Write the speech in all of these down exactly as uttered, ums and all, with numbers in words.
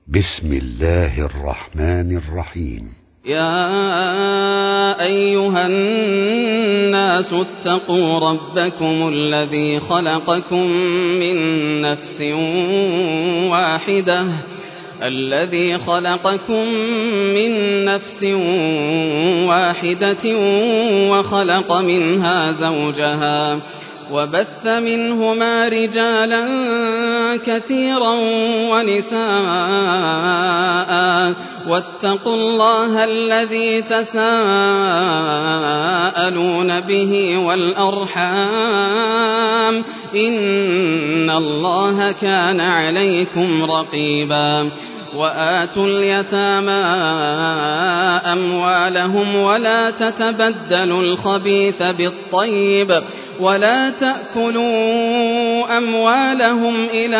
بسم الله الرحمن الرحيم. يا أيها الناس اتقوا ربكم الذي خلقكم من نفس واحدة الذي خلقكم من نفس واحدة وخلق منها زوجها وبث منهما رجالا كثيرا ونساء واتقوا الله الذي تساءلون به والأرحام إن الله كان عليكم رقيبا وآتوا اليتامى أموالهم ولا تتبدلوا الخبيث بالطيب ولا تأكلوا أموالهم إلى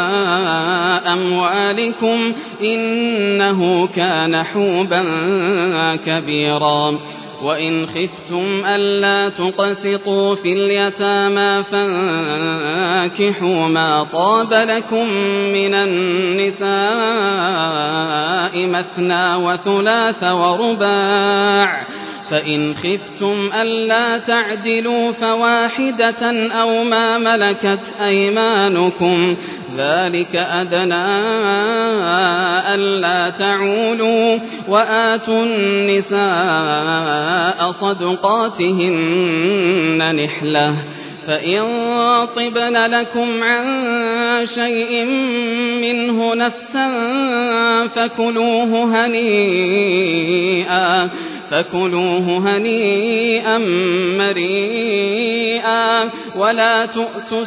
أموالكم إنه كان حوبا كبيرا وإن خفتم ألا تقسطوا في اليتامى فانكحوا ما طاب لكم من النساء مثنى وثلاث ورباع فإن خفتم ألا تعدلوا فواحدة أو ما ملكت أيمانكم ذلك أدنى ألا تعولوا وآتوا النساء صدقاتهن نحلة فإن طبن لكم عن شيء منه نفسا فكلوه هنيئا فكلوه هنيئا مريئا ولا تؤتوا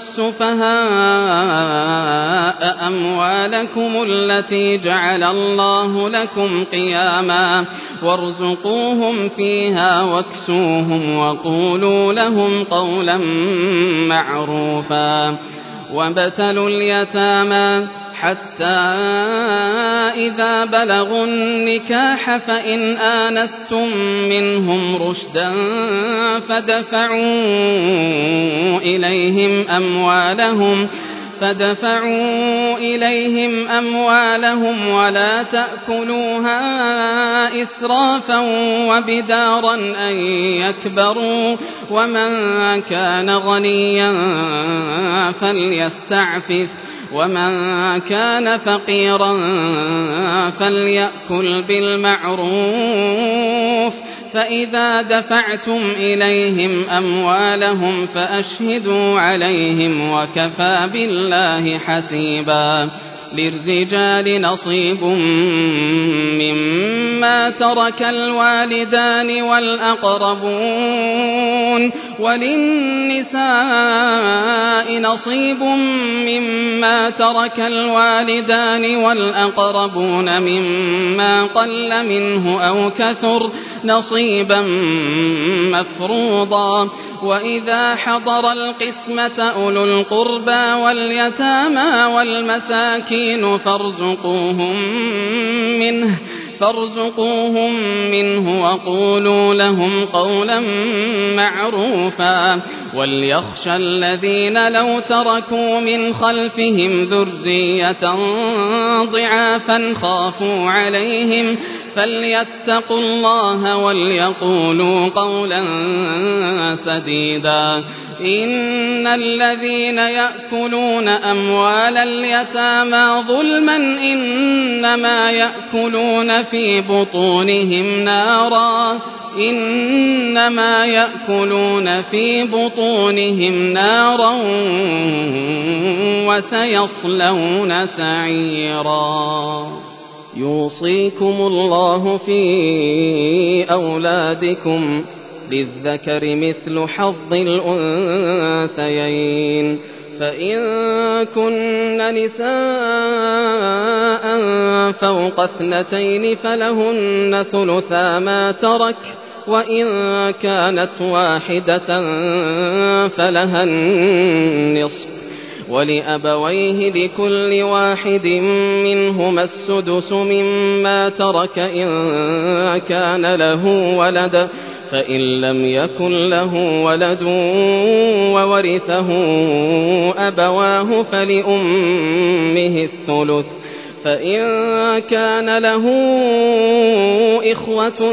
السفهاء أموالكم التي جعل الله لكم قياما وارزقوهم فيها واكسوهم وقولوا لهم قولا معروفا وابتلوا اليتامى حتى إذا بلغوا النكاح فإن آنستم منهم رشدا فدفعوا إليهم أموالهم فدفعوا إليهم أموالهم ولا تأكلوها إسرافا وبدارا أن يكبروا ومن كان غنيا فليستعفف ومن كان فقيرا فليأكل بالمعروف فإذا دفعتم إليهم أموالهم فأشهدوا عليهم وكفى بالله حسيبا للرجال نصيب مما ترك الوالدان والأقربون وللنساء نصيب مما ترك الوالدان والأقربون مما قل منه أو كثر نصيبا مفروضا وإذا حضر القسمة أولو القربى واليتامى والمساكين فارزقوهم منه فارزقوهم منه وقولوا لهم قولا معروفا وليخشى الذين لو تركوا من خلفهم ذرية ضعافا خافوا عليهم فليتقوا الله وليقولوا قولا سديدا إن الذين يأكلون أموال اليتامى ظلما إنما يأكلون في بطونهم نارا إنما يأكلون في بطونهم نارا وسيصلون سعيرا يوصيكم الله في أولادكم للذكر مثل حظ الأنثيين فإن كن نساء فوق اثنتين فلهن ثلثا ما ترك وإن كانت واحدة فلها النصف ولأبويه لكل واحد منهما السدس مما ترك إن كان له ولد فإن لم يكن له ولد وورثه أبواه فلأمه الثلث فإن كان له إخوة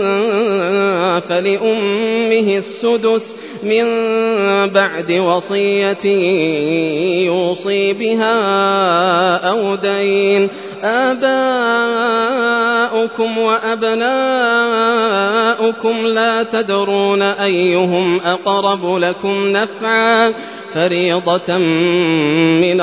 فلأمه السدس من بعد وصية يوصي بها أو دين. آباؤكم وأبناؤكم لا تدرون أيهم أقرب لكم نفعا فريضة من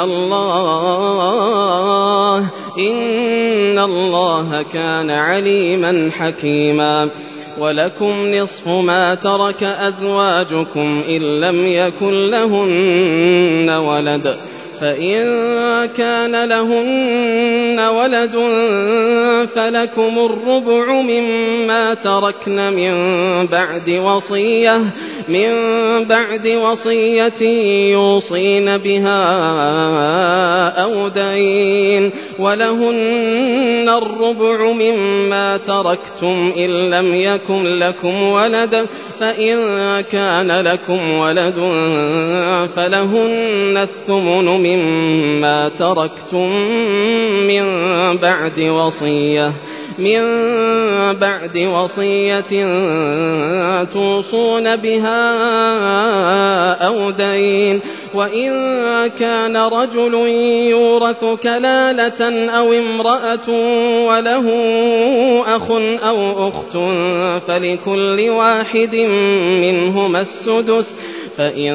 الله إن الله كان عليما حكيما. ولكم نصف ما ترك أزواجكم إن لم يكن لهن ولد فإن كان لهن ولد فلكم الربع مما تركن من بعد وصية من بعد وصية يوصين بها أو دين. ولهن الربع مما تركتم إن لم يكن لكم ولد فإن كان لكم ولد فلهن الثمن مما تركتم من بعد وصية من بعد وصية توصون بها أو دين. وإن كان رجل يورث كلالة أو امرأة وله أخ أو أخت فلكل واحد منهما السدس فإن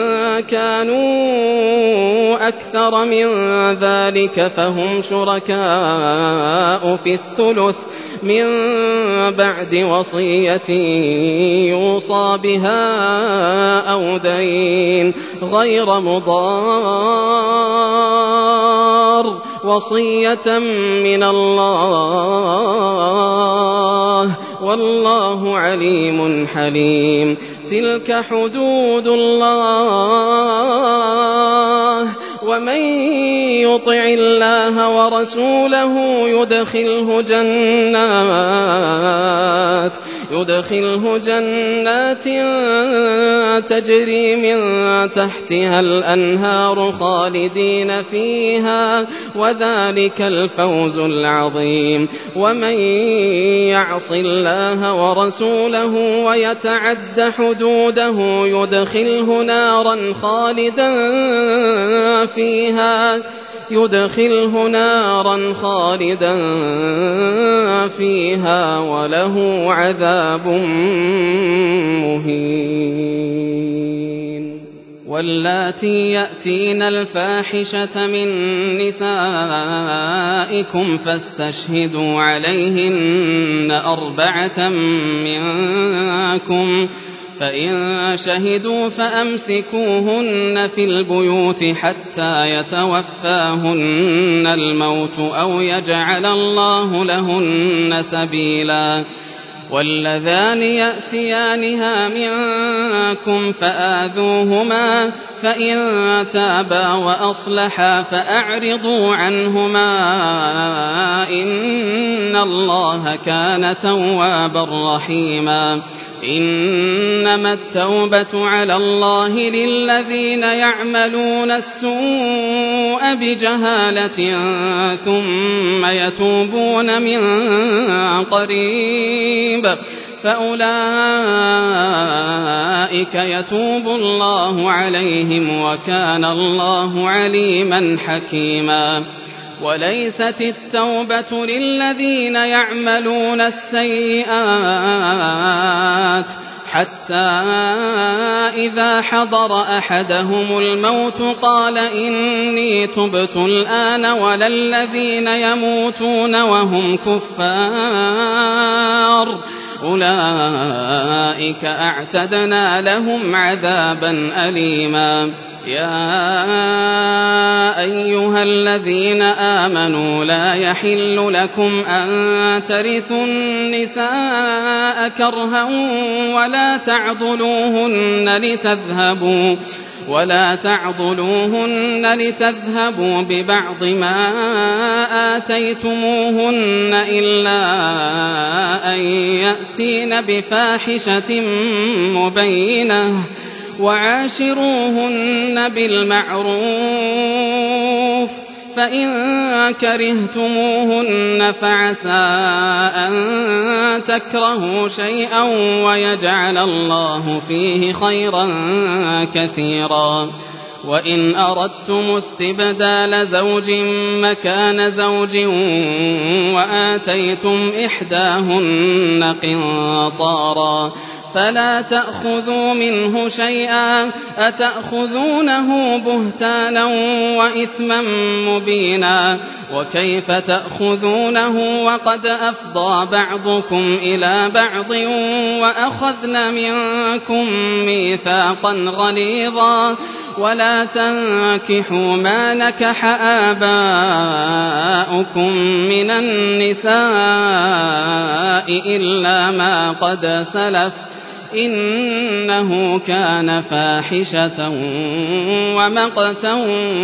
كانوا أكثر من ذلك فهم شركاء في الثلث من بعد وصية يوصى بها أو دين غير مضار وصية من الله والله عليم حليم. تلك حدود الله ومن يطع الله ورسوله يدخله جنات يدخله جنات تجري من تحتها الأنهار خالدين فيها وذلك الفوز العظيم. ومن يعص الله ورسوله ويتعد حدوده يدخله نارا خالدا فيها يدخله نارا خالدا فيها وله عذاب مهين. واللاتي يأتين الفاحشة من نسائكم فاستشهدوا عليهن أربعة منكم فإن شهدوا فأمسكوهن في البيوت حتى يتوفاهن الموت أو يجعل الله لهن سبيلا. واللذان يأتيانها منكم فآذوهما فإن تابا وأصلحا فأعرضوا عنهما إن الله كان توابا رحيما. إنما التوبة على الله للذين يعملون السوء بجهالة ثم يتوبون من قريب فأولئك يتوب الله عليهم وكان الله عليما حكيما. وليست التوبة للذين يعملون السيئات حتى إذا حضر أحدهم الموت قال إني تبت الآن ولا الذين يموتون وهم كفار أولئك أعتدنا لهم عذابا أليما. يا أيها الذين آمنوا لا يحل لكم أن ترثوا النساء كرها ولا تعضلوهن لتذهبوا ولا تعضلوهن لتذهبوا ببعض ما آتيتموهن إلا أن يأتين بفاحشة مبينة وعاشروهن بالمعروف فإن كرهتموهن فعسى أن تكرهوا شيئا ويجعل الله فيه خيرا كثيرا. وإن أردتم استبدال زوج مكان زوج وآتيتم إحداهن قنطارا فلا تأخذوا منه شيئا أتأخذونه بهتانا وإثما مبينا. وكيف تأخذونه وقد أفضى بعضكم إلى بعض وأخذن منكم ميثاقا غليظا. ولا تنكحوا ما نكح آباؤكم من النساء إلا ما قد سلف إنه كان فاحشة ومقتا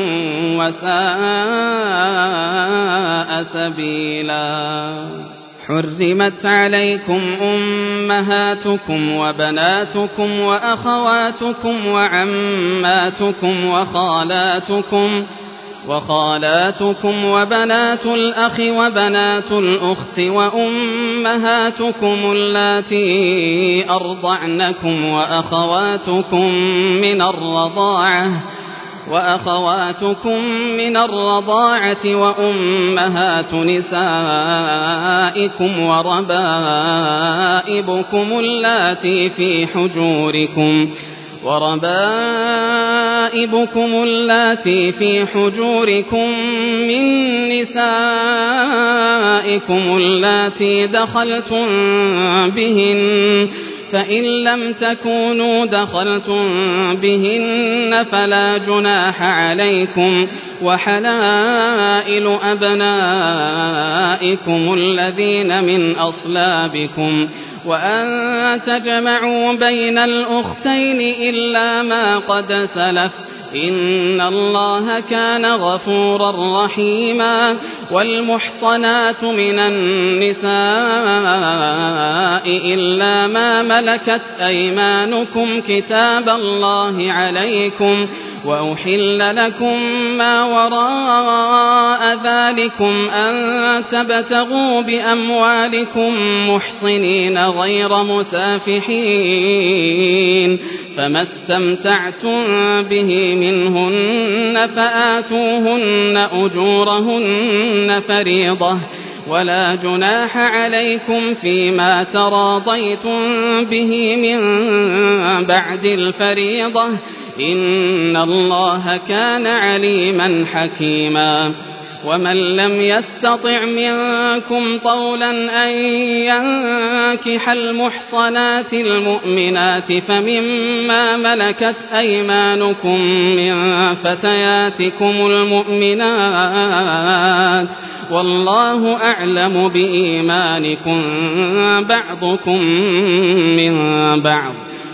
وساء سبيلا. حرمت عليكم أمهاتكم وبناتكم وأخواتكم وعماتكم وخالاتكم وخالاتكم وبنات الأخ وبنات الأخت وأمهاتكم اللاتي أرضعنكم وأخواتكم من الرضاعة وأخواتكم من الرضاعة وأمهات نسائكم وربائبكم اللاتي في حجوركم وربائبكم اللاتي في حجوركم من نسائكم اللاتي دخلتم بهن فإن لم تكونوا دخلتم بهن فلا جناح عليكم. وحلائل أبنائكم الذين من أصلابكم وأن تجمعوا بين الأختين إلا ما قد سلف إن الله كان غفورا رحيما. والمحصنات من النساء إلا ما ملكت أيمانكم كتاب الله عليكم وأحل لكم ما وراء ذلكم أن تبتغوا بأموالكم محصنين غير مسافحين فما استمتعتم به منهن فآتوهن أجورهن فريضة. ولا جناح عليكم فيما تراضيتم به من بعد الفريضة إن الله كان عليما حكيما. ومن لم يستطع منكم طولا أن ينكح المحصنات المؤمنات فمما ملكت أيمانكم من فتياتكم المؤمنات والله أعلم بإيمانكم بعضكم من بعض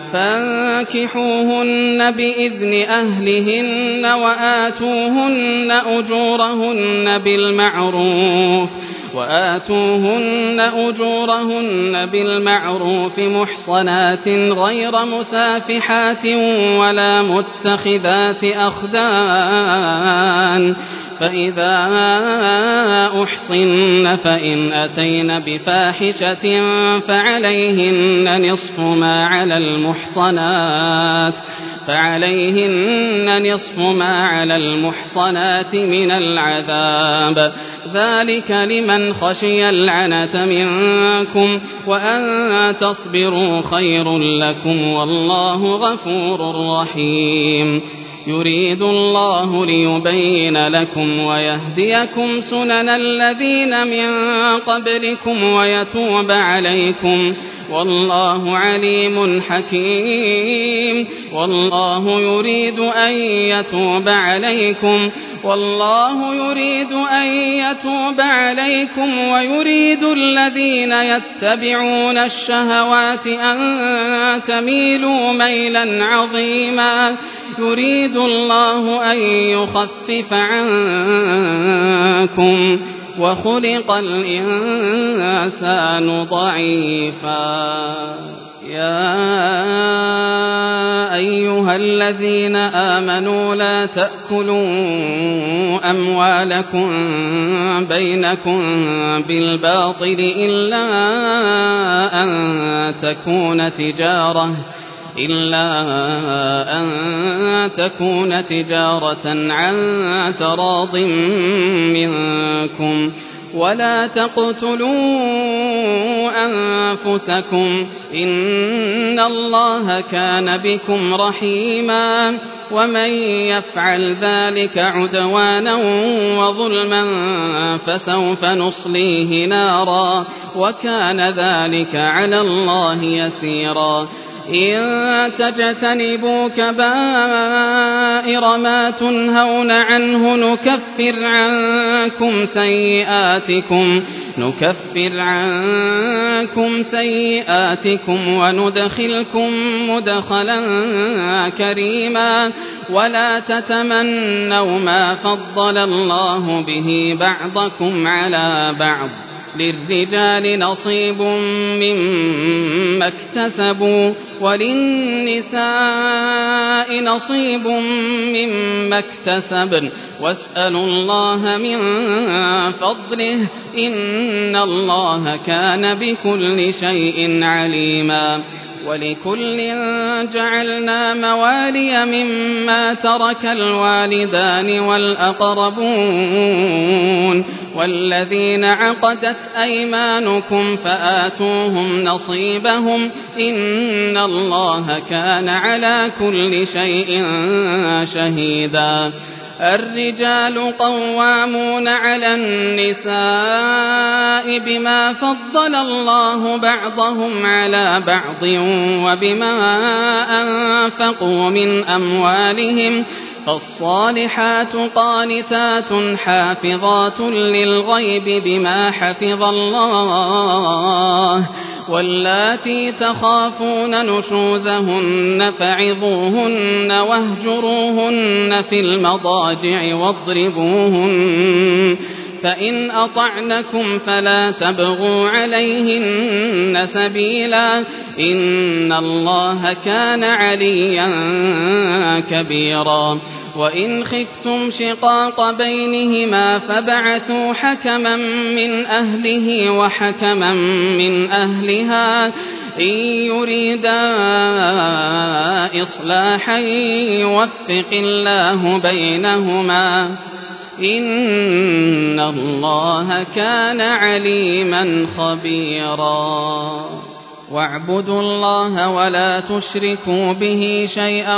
فانكحوهن بإذن أهلهن وآتوهن أجورهن بالمعروف وآتوهن أجورهن بالمعروف محصنات غير مسافحات ولا متخذات أخدان. فإذا أحصن فإن أتين بفاحشة فعليهن نصف ما على المحصنات فعليهن نصف ما على المحصنات من العذاب ذلك لمن خشي العنة منكم وأن تصبروا خير لكم والله غفور رحيم. يريد الله ليبين لكم ويهديكم سنن الذين من قبلكم ويتوب عليكم والله عليم حكيم. والله يريد أن يتوب عليكم والله يريد أن يتوب عليكم ويريد الذين يتبعون الشهوات أن تميلوا ميلا عظيما. يريد الله أن يخفف عنكم وخلق الإنسان ضعيفا. يا أيها الذين آمنوا لا تأكلوا أموالكم بينكم بالباطل إلا أن تكون تجارة إلا أن تكون تجارة عن تراض منكم ولا تقتلوا أنفسكم إن الله كان بكم رحيما ومن يفعل ذلك عدوانا وظلما فسوف نصليه نارا وكان ذلك على الله يسيرا إن تجتنبوا كبائر ما تنهون عنه نكفر عنكم سيئاتكم نكفر عنكم سيئاتكم وندخلكم مدخلا كريما ولا تتمنوا ما فضل الله به بعضكم على بعض للرجال نصيب مما اكتسبوا وللنساء نصيب مما اكتسبن واسألوا الله من فضله إن الله كان بكل شيء عليما ولكل جعلنا موالي مما ترك الوالدان والأقربون والذين عقدت أيمانكم فآتوهم نصيبهم إن الله كان على كل شيء شهيدا الرجال قوامون على النساء بما فضل الله بعضهم على بعض وبما أنفقوا من أموالهم فالصالحات قانتات حافظات للغيب بما حفظ الله واللاتي تخافون نشوزهن فعظوهن واهجروهن في المضاجع واضربوهن فإن أطعنكم فلا تبغوا عليهن سبيلا إن الله كان عليا كبيرا وإن خفتم شقاق بينهما فبعثوا حكما من أهله وحكما من أهلها إن يريدا إصلاحا يوفق الله بينهما إن الله كان عليما خبيرا واعبدوا الله ولا تشركوا به شيئا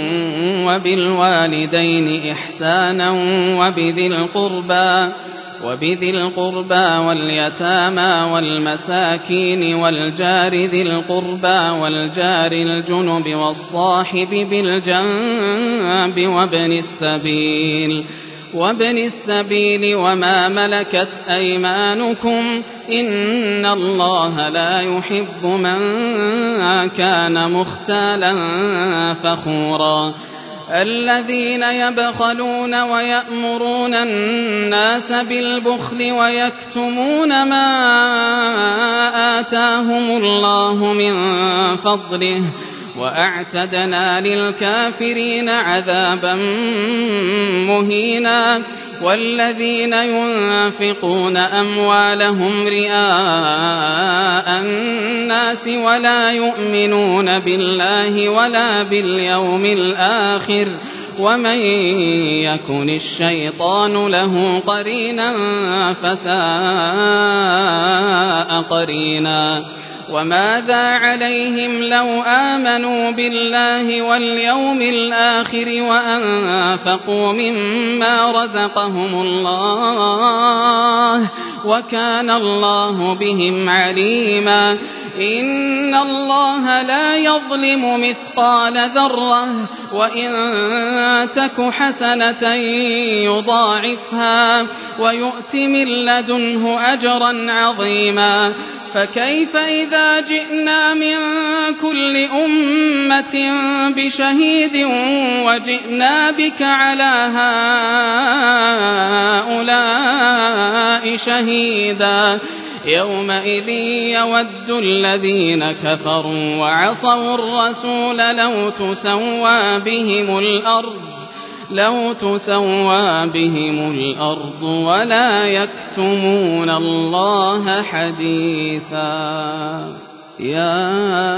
وبالوالدين إحسانا وبذي القربى وبذي القربى واليتامى والمساكين والجار ذي القربى والجار الجنب والصاحب بالجنب وابن السبيل وابن السبيل وما ملكت أيمانكم إن الله لا يحب من كان مختالا فخورا الذين يبخلون ويأمرون الناس بالبخل ويكتمون ما آتاهم الله من فضله وأعتدنا للكافرين عذابا مهينا والذين ينفقون أموالهم رئاء الناس ولا يؤمنون بالله ولا باليوم الآخر ومن يكن الشيطان له قرينا فساء قرينا وماذا عليهم لو آمنوا بالله واليوم الآخر وأنفقوا مما رزقهم الله وكان الله بهم عليما إن الله لا يظلم مثقال ذرة وإن تك حسنة يضاعفها ويؤت من لدنه أجرا عظيما فكيف إذا جئنا من كل أمة بشهيد وجئنا بك على هؤلاء شهيدا يومئذ يود الذين كفروا وعصوا الرسول لو تسوى بهم الأرض لو تسوى بهم الأرض ولا يكتمون الله حديثا. يا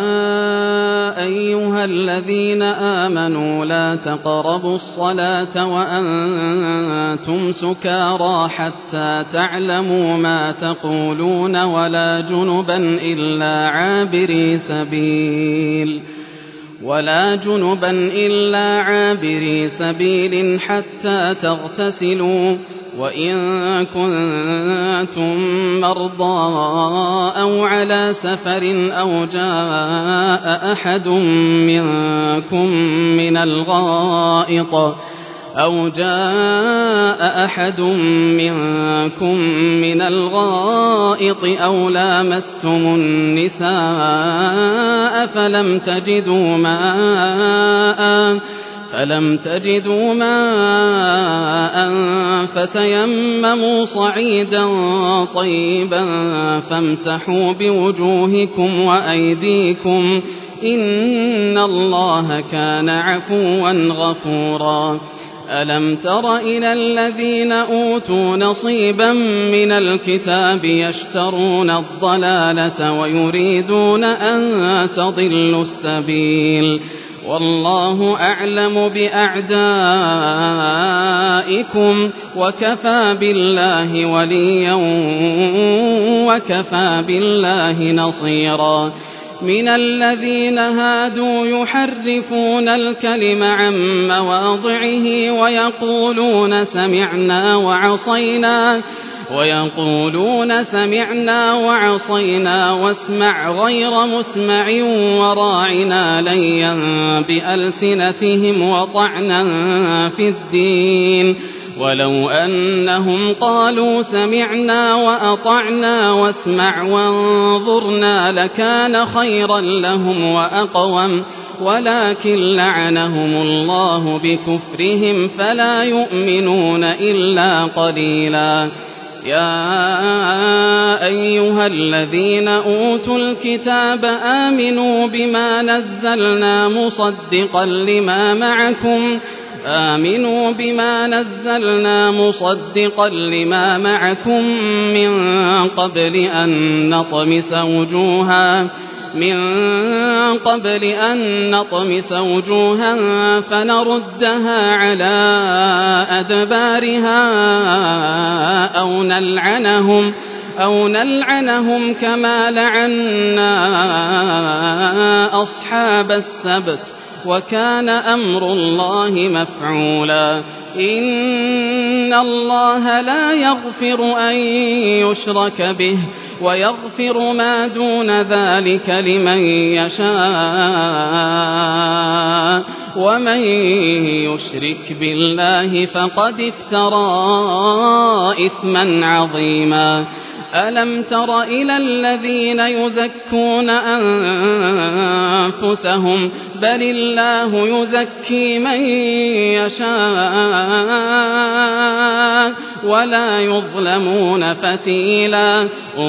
أيها الذين آمنوا لا تقربوا الصلاة وأنتم سكارى حتى تعلموا ما تقولون ولا جنبا إلا عابري سبيل ولا جنبا إلا عابري سبيل حتى تغتسلوا وإن كنتم مرضى أو على سفر أو جاء أحد منكم من الغائط أو جاء أحد منكم من الغائط أو لامستم النساء فلم تجدوا ماء فلم تجدوا ماء فتيمموا صعيدا طيبا فامسحوا بوجوهكم وأيديكم إن الله كان عفوا غفورا. ألم تر إلى الذين أوتوا نصيبا من الكتاب يشترون الضلالة ويريدون أن تضلوا السبيل والله أعلم بأعدائكم وكفى بالله وليا وكفى بالله نصيرا. من الذين هادوا يحرفون الكلم عن مواضعه ويقولون سمعنا وعصينا ويقولون سمعنا وعصينا واسمع غير مسمع وراعنا ليا بألسنتهم وطعنا في الدين ولو أنهم قالوا سمعنا وأطعنا واسمع وانظرنا لكان خيرا لهم وأقوم ولكن لعنهم الله بكفرهم فلا يؤمنون إلا قليلا. يا أيها الذين أوتوا الكتاب آمنوا بما نزلنا مصدقا لما معكم آمنوا بما نزلنا مصدقا لما معكم من قبل أن نطمس وجوها من قبل أن نطمس وجوها فنردها على أدبارها أو نلعنهم أو نلعنهم كما لعنا أصحاب السبت وكان أمر الله مفعولا. إن الله لا يغفر أن يشرك به ويغفر ما دون ذلك لمن يشاء ومن يشرك بالله فقد افترى إثما عظيما. ألم تر إلى الذين يزكون أنفسهم بل الله يزكي من يشاء ولا يظلمون فتيلا.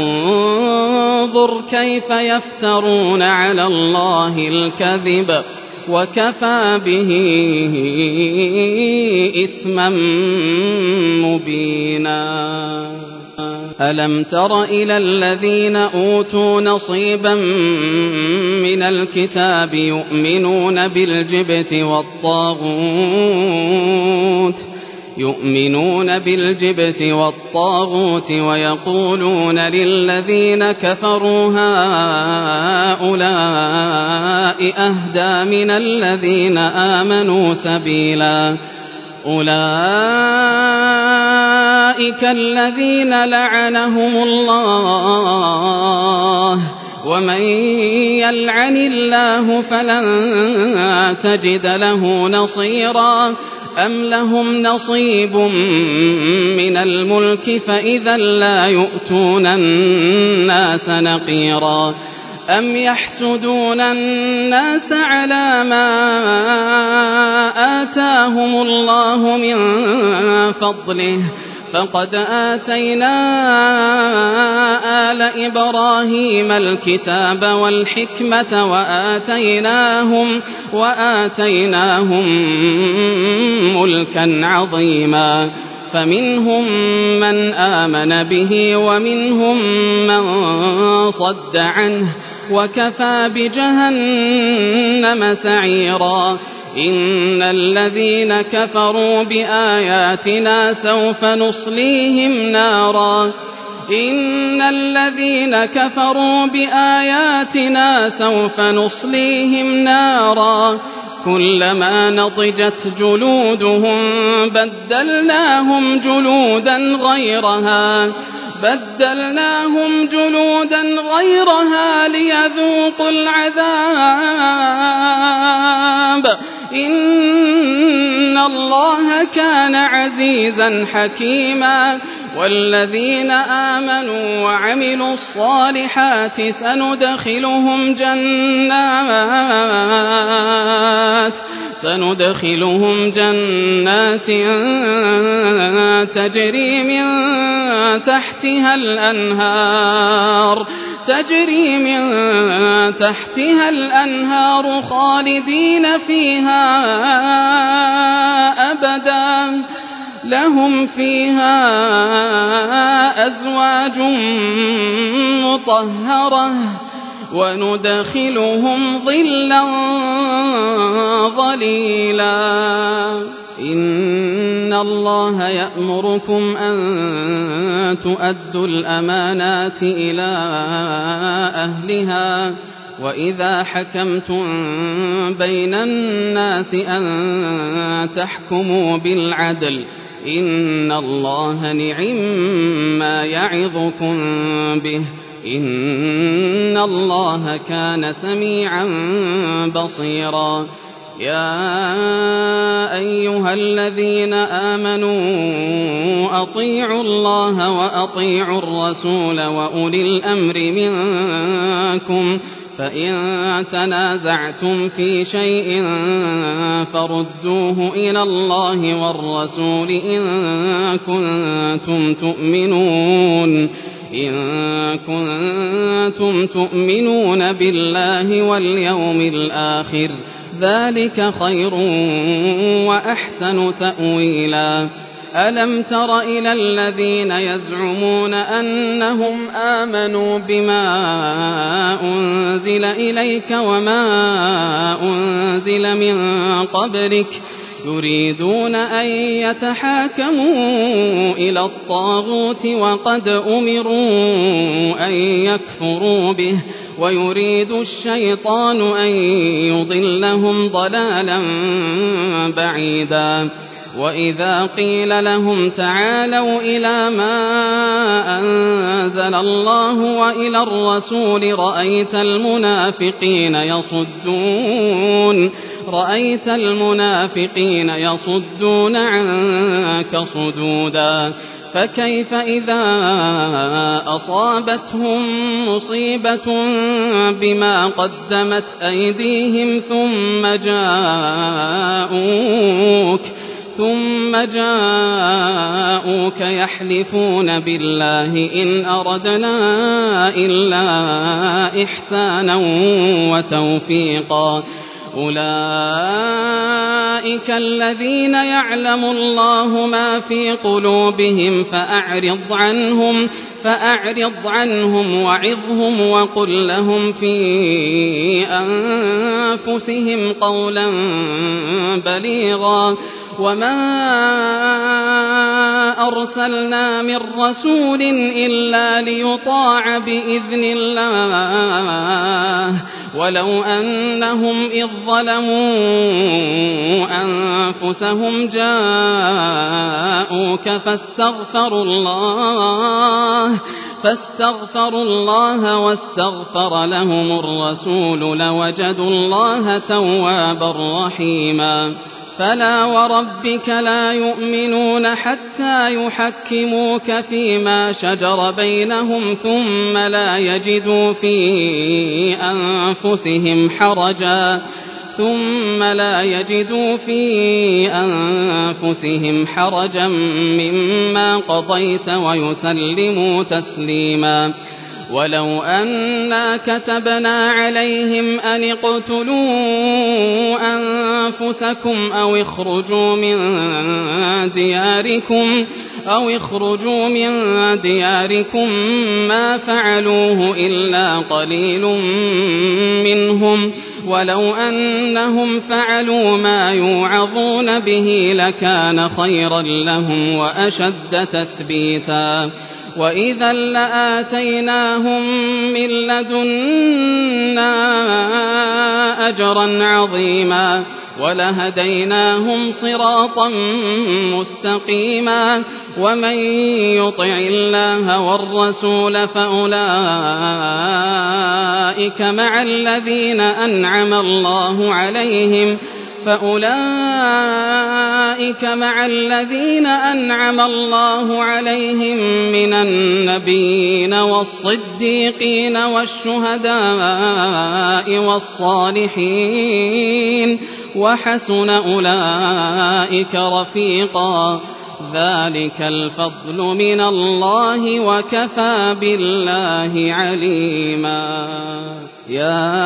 انظر كيف يفترون على الله الكذب وكفى به إثما مبينا. ألم تر إلى الذين أوتوا نصيبا من الكتاب يؤمنون بالجبت والطاغوت يؤمنون بالجبت والطاغوت ويقولون للذين كفروا هؤلاء أهدى من الذين آمنوا سبيلا. أولئك الذين لعنهم الله ومن يلعن الله فلن تجد له نصيرا. أم لهم نصيب من الملك فإذا لا يؤتون الناس نقيرا. أم يحسدون الناس على ما آتاهم الله من فضله فقد آتينا آل إبراهيم الكتاب والحكمة وآتيناهم, وآتيناهم ملكا عظيما فمنهم من آمن به ومنهم من صد عنه وكفى بجهنم سعيرا إن الذين كفروا بآياتنا سوف نصليهم نارا إن الذين كفروا بآياتنا سوف نصليهم نارا كلما نضجت جلودهم بدلناهم جلودا غيرها بدلناهم جلودا غيرها ليذوقوا العذاب إن الله كان عزيزا حكيما والذين آمنوا وعملوا الصالحات سندخلهم جنات سندخلهم جنات تجري من تحتها الأنهار تجري من تحتها الأنهار خالدين فيها أبدا لهم فيها أزواج مطهرة وندخلهم ظلا ظليلا إن الله يأمركم أن تؤدوا الأمانات إلى أهلها وإذا حكمتم بين الناس أن تحكموا بالعدل إن الله نعم ما يعظكم به إن الله كان سميعا بصيرا يا أيها الذين آمنوا أطيعوا الله وأطيعوا الرسول وأولي الأمر منكم فإن تنازعتم في شيء فردوه إلى الله والرسول إن كنتم تؤمنون إن كنتم تؤمنون بالله واليوم الآخر ذلك خير وأحسن تأويلا ألم تر إلى الذين يزعمون أنهم آمنوا بما أنزل إليك وما أنزل من قبلك يريدون أن يتحاكموا إلى الطاغوت وقد أمروا أن يكفروا به ويريد الشيطان أن يضلهم ضلالا بعيدا وإذا قيل لهم تعالوا إلى ما أنزل الله وإلى الرسول رأيت المنافقين يصدون رأيت المنافقين يصدون عنك صدودا فكيف إذا أصابتهم مصيبة بما قدمت أيديهم ثم جاءوك ثم جاءوك يحلفون بالله إن أردنا إلا إحسانا وتوفيقا أولئك الذين يعلم الله ما في قلوبهم فأعرض عنهم فأعرض عنهم وعظهم وقل لهم في أنفسهم قولا بليغا وما أرسلنا من رسول إلا ليطاع بإذن الله ولو أنهم إذ ظلموا أنفسهم جاءوك فاستغفروا الله فاستغفروا الله واستغفر لهم الرسول لوجدوا الله توابا رحيما فلا وربك لا يؤمنون حتى يحكموك فيما شجر بينهم ثم لا يجدوا في أنفسهم حرجا ثم لا يجدوا في أنفسهم حرجا مما قضيت ويسلموا تسليما. ولو أنا كتبنا عليهم أن اقتلوا أنفسكم أو اخرجوا من دياركم أو اخرجوا من دياركم ما فعلوه إلا قليل منهم ولو أنهم فعلوا ما يوعظون به لكان خيرا لهم وأشد تثبيتا. وإذا لآتيناهم من لدنا أجرا عظيما ولهديناهم صراطا مستقيما. ومن يطع الله والرسول فأولئك مع الذين أنعم الله عليهم فأولئك مع الذين أنعم الله عليهم من النبيين والصديقين والشهداء والصالحين وحسن أولئك رفيقا. ذلك الفضل من الله وكفى بالله عليما. يا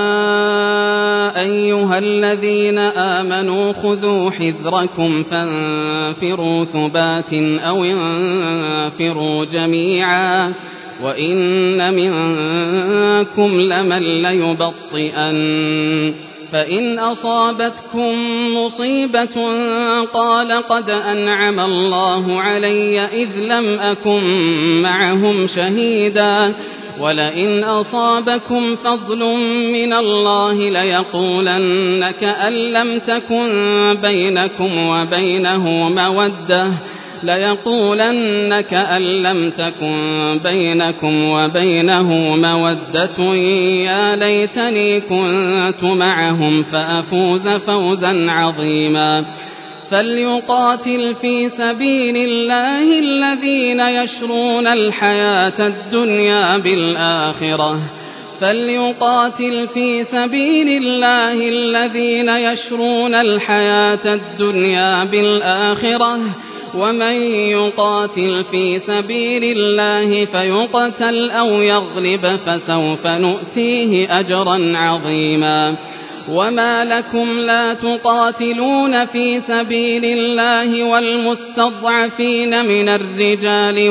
أيها الذين آمنوا خذوا حذركم فانفروا ثبات أو انفروا جميعا وإن منكم لمن ليبطئن فإن أصابتكم مصيبة قال قد أنعم الله علي إذ لم أكن معهم شهيدا ولئن أصابكم فضل من الله ليقولن كأن لم تكن بينكم وبينه مودة ليقولن كأن لم تكن بينكم وبينه مودة يا ليتني كنت معهم فأفوز فوزا عظيما. فليقاتل في سبيل الله الذين يشرون الحياة الدنيا بالآخرة فليقاتل في سبيل الله الذين يشرون الحياة الدنيا بالآخرة ومن يقاتل في سبيل الله فيقتل أو يغلب فسوف نؤتيه أجرا عظيما. وما لكم لا تقاتلون في سبيل الله والمستضعفين من الرجال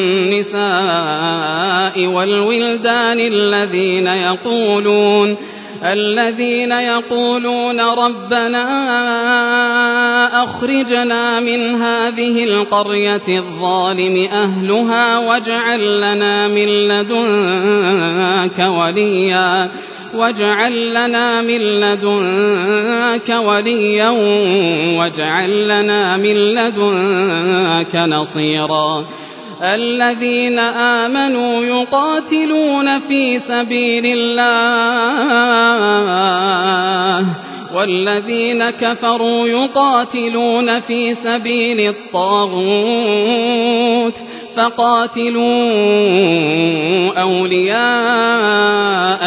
والنساء والولدان الذين يقولون الذين يقولون ربنا أخرجنا من هذه القرية الظالم أهلها واجعل لنا من لدنك وليا واجعل لنا من لدنك وليا واجعل لنا من لدنك نصيرا. الذين آمنوا يقاتلون في سبيل الله والذين كفروا يقاتلون في سبيل الطاغوت فقاتلوا أولياء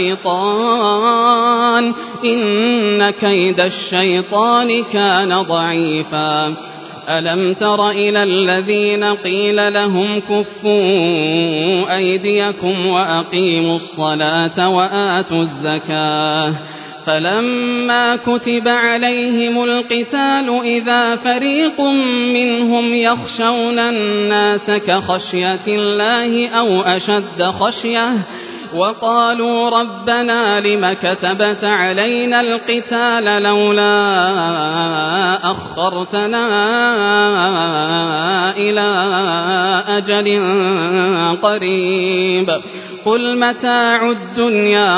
الشيطان إن كيد الشيطان كان ضعيفا. ألم تر إلى الذين قيل لهم كفوا أيديكم وأقيموا الصلاة وآتوا الزكاة فلما كتب عليهم القتال إذا فريق منهم يخشون الناس كخشية الله أو أشد خشية وقالوا ربنا لم كتبت علينا القتال لولا أخرتنا إلى أجل قريب قل متاع الدنيا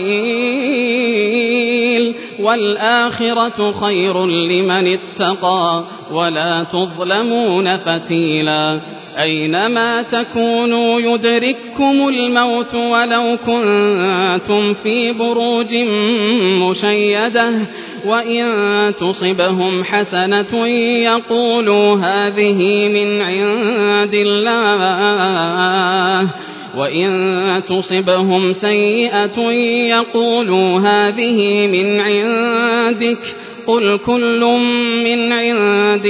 قليل والآخرة خير لمن اتقى ولا تظلمون فتيلا. أينما تكونوا يدرككم الموت ولو كنتم في بروج مشيدة وإن تصبهم حسنة يقولوا هذه من عند الله وإن تصبهم سيئة يقولوا هذه من عندك قل كل من عند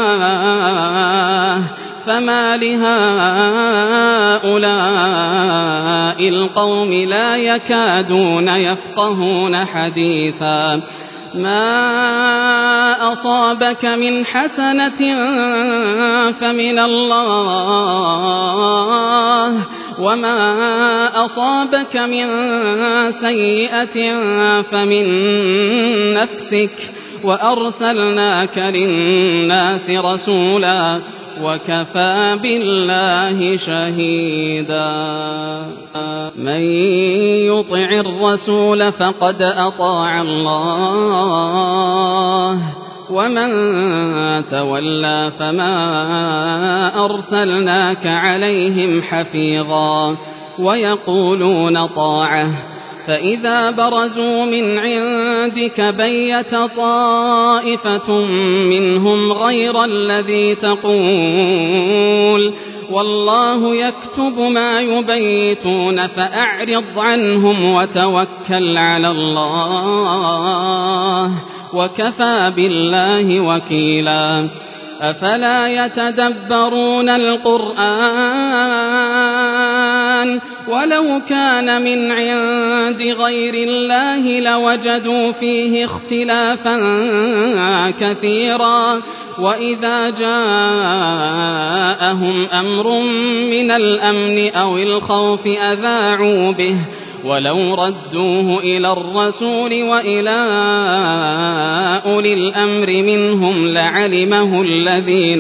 الله فما لهؤلاء القوم لا يكادون يفقهون حديثا ما أصابك من حسنة فمن الله وما أصابك من سيئة فمن نفسك وأرسلناك للناس رسولا وكفى بالله شهيدا من يطع الرسول فقد أطاع الله ومن تولى فما أرسلناك عليهم حفيظا ويقولون طاعة فإذا برزوا من عندك بيت طائفة منهم غير الذي تقول والله يكتب ما يبيتون فأعرض عنهم وتوكل على الله وكفى بالله وكيلا أفلا يتدبرون القرآن ولو كان من عند غير الله لوجدوا فيه اختلافا كثيرا وإذا جاءهم أمر من الأمن أو الخوف أذاعوا به ولو ردوه إلى الرسول وإلى أولي الأمر منهم لعلمه الذين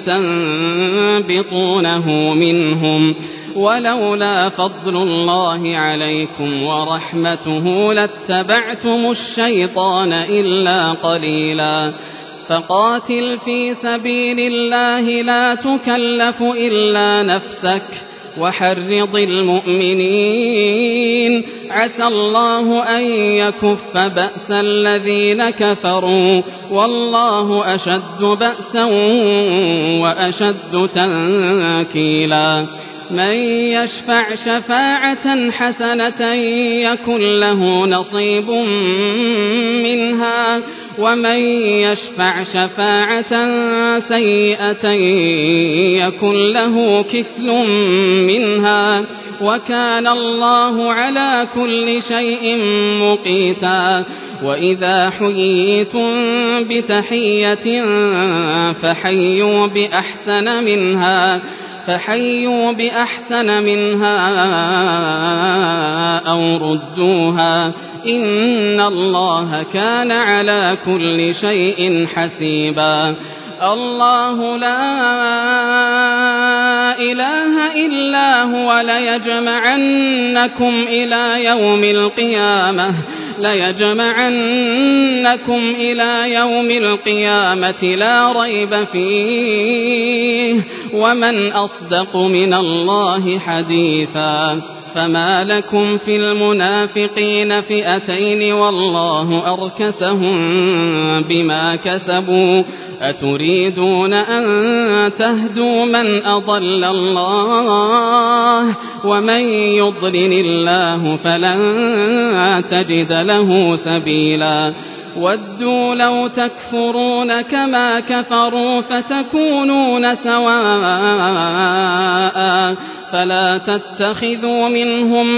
يستنبطونه منهم ولولا فضل الله عليكم ورحمته لاتبعتم الشيطان إلا قليلا فقاتل في سبيل الله لا تكلف إلا نفسك وحرض المؤمنين عسى الله أن يكف بأس الذين كفروا والله أشد بأسا وأشد تنكيلا من يشفع شفاعة حسنة يكن له نصيب منها ومن يشفع شفاعة سيئة يكن له كفل منها وكان الله على كل شيء مقيتا وإذا حييتم بتحية فحيوا بأحسن منها فحيوا بأحسن منها أو ردوها إن الله كان على كل شيء حسيبا الله لا إله إلا هو ليجمعنكم إلى يوم القيامة ليجمعنكم إلى يوم القيامة لا ريب فيه ومن أصدق من الله حديثا فما لكم في المنافقين فئتين والله أركسهم بما كسبوا أتريدون أن تهدوا من أضل الله ومن يضلل الله فلن تجد له سبيلا ودوا لو تكفرون كما كفروا فتكونون سواء فلا تتخذوا منهم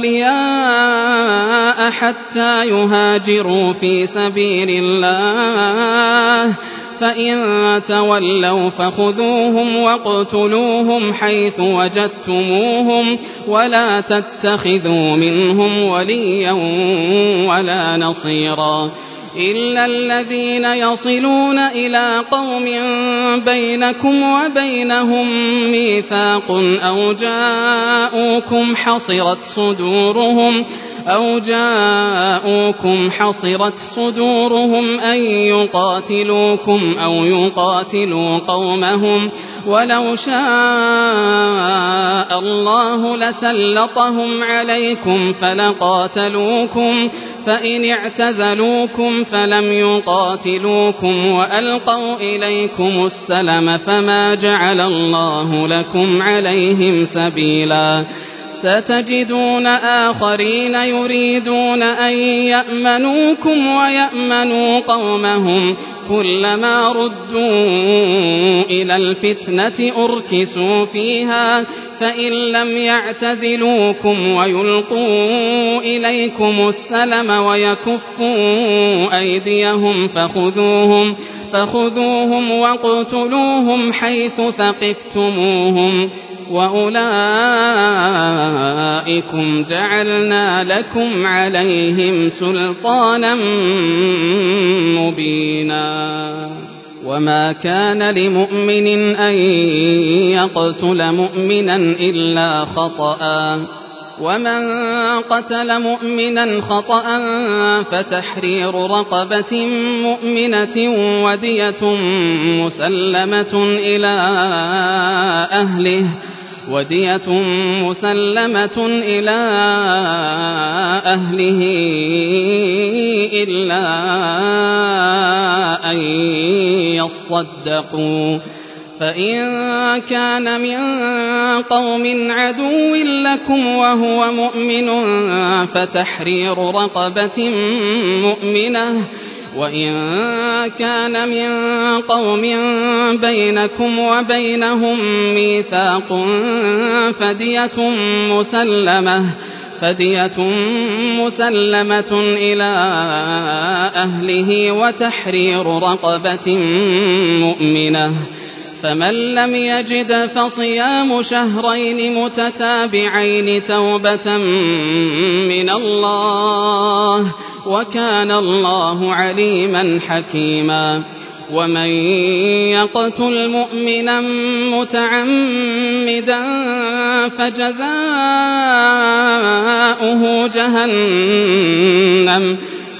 أولياء حتى يهاجروا في سبيل الله فإن تولوا فخذوهم واقتلوهم حيث وجدتموهم ولا تتخذوا منهم وليا ولا نصيرا إلا الذين يصلون إلى قوم بينكم وبينهم ميثاق أو جاءوكم حصرت صدورهم أو جاءوكم حصرت صدورهم أن يقاتلوكم أو يقاتلوا قومهم ولو شاء الله لسلطهم عليكم فلقاتلوكم فإن اعتزلوكم فلم يقاتلوكم وألقوا إليكم السلم فما جعل الله لكم عليهم سبيلا ستجدون آخرين يريدون أن يأمنوكم ويأمنوا قومهم كلما ردوا إلى الفتنة أركسوا فيها فإن لم يعتزلوكم ويلقوا إليكم السلم ويكفوا أيديهم فخذوهم, فخذوهم واقتلوهم حيث ثقفتموهم وأولئكم جعلنا لكم عليهم سلطانا مبينا وما كان لمؤمن أن يقتل مؤمنا إلا خطأ ومن قتل مؤمنا خطأ فتحرير رقبة مؤمنة ودية مسلمة إلى أهله ودية مسلمة إلى أهله إلا أن يصدقوا فإن كان من قوم عدو لكم وهو مؤمن فتحرير رقبة مؤمنة وإن كان من قوم بينكم وبينهم ميثاق فدية مسلمة فدية مسلمة إلى أهله وتحرير رقبة مؤمنة فمن لم يجد فصيام شهرين متتابعين توبة من الله وكان الله عليما حكيما ومن يقتل مؤمنا متعمدا فجزاؤه جهنم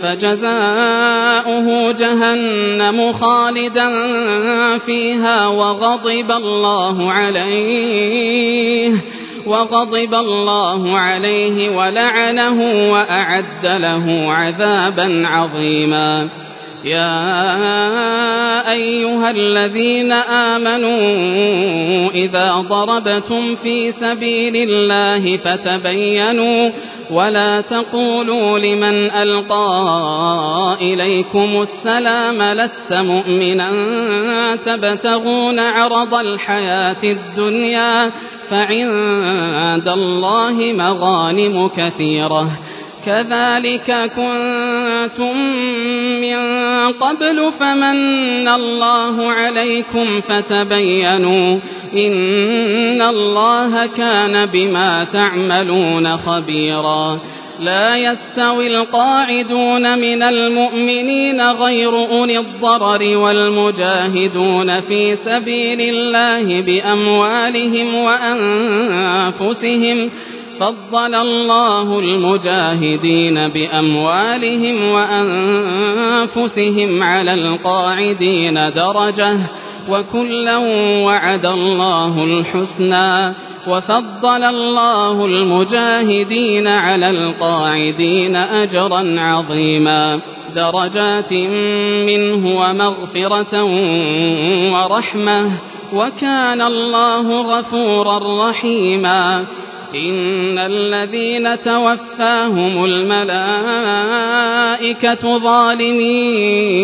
فجزاؤه جهنم خالدا فيها وغضب الله عليه وغضب الله عليه ولعنه وأعد له عذابا عظيما يا أيها الذين آمنوا إذا ضربتم في سبيل الله فتبينوا ولا تقولوا لمن ألقى إليكم السلام لست مؤمنا تبتغون عرض الحياة الدنيا فعند الله مغانم كثيرة كذلك كنتم من قبل فمن الله عليكم فتبينوا إن الله كان بما تعملون خبيرا لا يستوي القاعدون من المؤمنين غير أولي الضرر والمجاهدون في سبيل الله بأموالهم وأنفسهم فضل الله المجاهدين بأموالهم وأنفسهم على القاعدين درجة وكلا وعد الله الحسنى وفضل الله المجاهدين على القاعدين أجرا عظيما درجات منه ومغفرة ورحمة وكان الله غفورا رحيما إن الذين توفاهم الملائكة ظالمي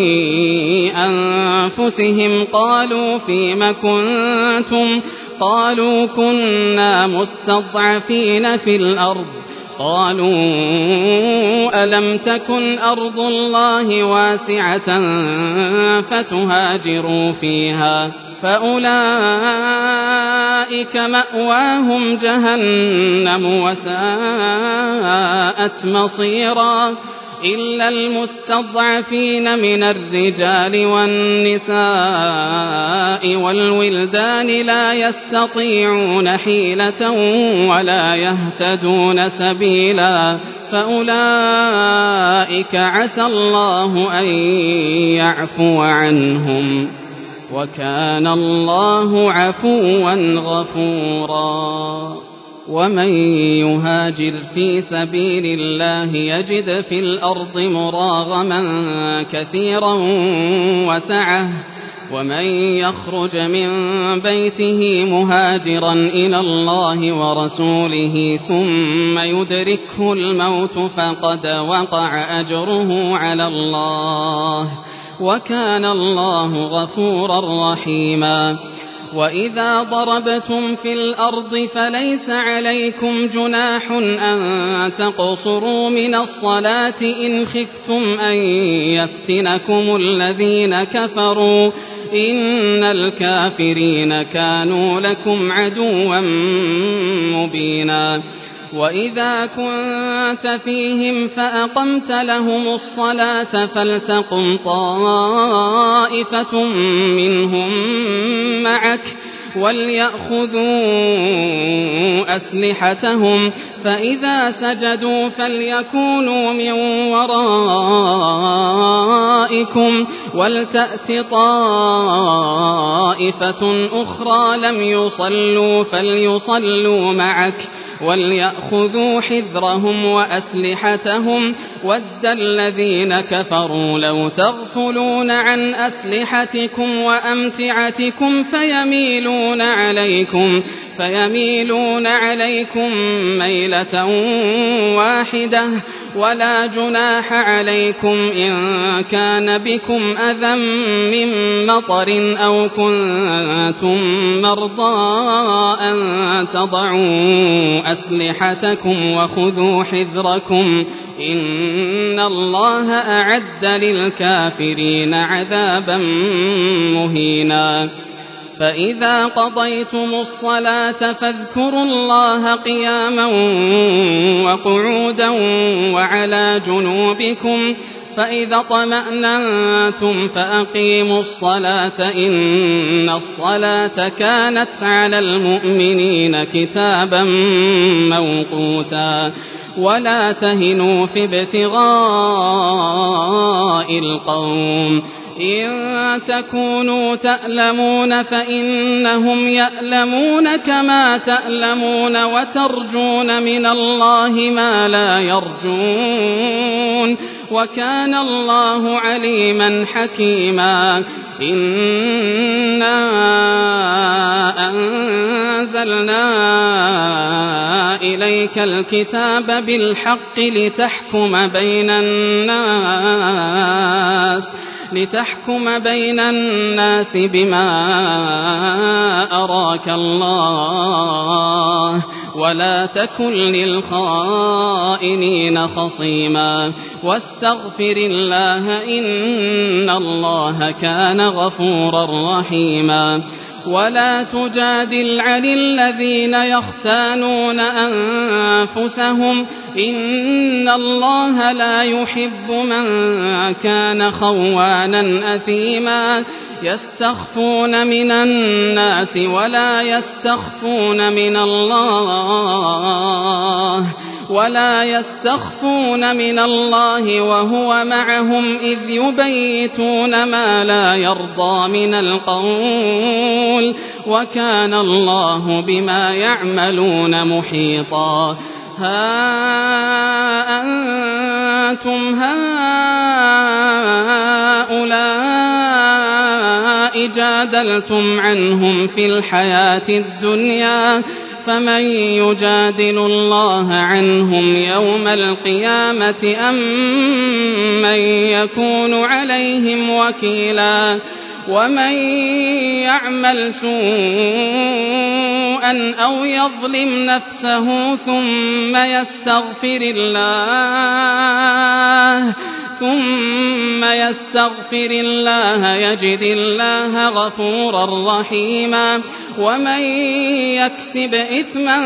أنفسهم قالوا فيم كنتم قالوا كنا مستضعفين في الأرض قالوا ألم تكن أرض الله واسعة فتهاجروا فيها فأولئك مأواهم جهنم وساءت مصيرا إلا المستضعفين من الرجال والنساء والولدان لا يستطيعون حيلة ولا يهتدون سبيلا فأولئك عسى الله أن يعفو عنهم وكان الله عفوا غفورا ومن يهاجر في سبيل الله يجد في الأرض مراغما كثيرا وسعة ومن يخرج من بيته مهاجرا إلى الله ورسوله ثم يدركه الموت فقد وقع أجره على الله وكان الله غفورا رحيما. وإذا ضربتم في الأرض فليس عليكم جناح أن تقصروا من الصلاة إن خفتم أن يفتنكم الذين كفروا إن الكافرين كانوا لكم عدوا مبينا. وإذا كنت فيهم فأقمت لهم الصلاة فلتقم طائفة منهم معك وليأخذوا أسلحتهم فإذا سجدوا فليكونوا من ورائكم ولتأت طائفة أخرى لم يصلوا فليصلوا معك وليأخذوا حذرهم وأسلحتهم ود الذين كفروا لو تغفلون عن أسلحتكم وأمتعتكم فيميلون عليكم فيميلون عليكم ميلة واحدة ولا جناح عليكم إن كان بكم أذى من مطر أو كنتم مرضى أن تضعوا أسلحتكم وخذوا حذركم إن الله أعد للكافرين عذابا مهينا. فإذا قضيتم الصلاة فاذكروا الله قياما وقعودا وعلى جنوبكم فإذا طمأننتم فأقيموا الصلاة إن الصلاة كانت على المؤمنين كتابا موقوتا. ولا تهنوا في ابتغاء القوم إن تكونوا تألمون فإنهم يألمون كما تألمون وترجون من الله ما لا يرجون وكان الله عليما حكيما. إنا أنزلنا إليك الكتاب بالحق لتحكم بين الناس لتحكم بين الناس بما أراك الله ولا تكن للخائنين خصيما واستغفر الله إن الله كان غفورا رحيما. ولا تجادل عن الذين يختانون أنفسهم إن الله لا يحب من كان خوانا أثيما. يستخفون من الناس ولا يستخفون من الله ولا يستخفون من الله وهو معهم إذ يبيتون ما لا يرضى من القول وكان الله بما يعملون محيطا. ها أنتم هؤلاء جادلتم عنهم في الحياة الدنيا فمن يجادل الله عنهم يوم القيامة أم من يكون عليهم وكيلا. ومن يعمل سوءا أو يظلم نفسه ثم يستغفر الله ثم يستغفر الله يجد الله غفورا رحيما. ومن يكسب إثما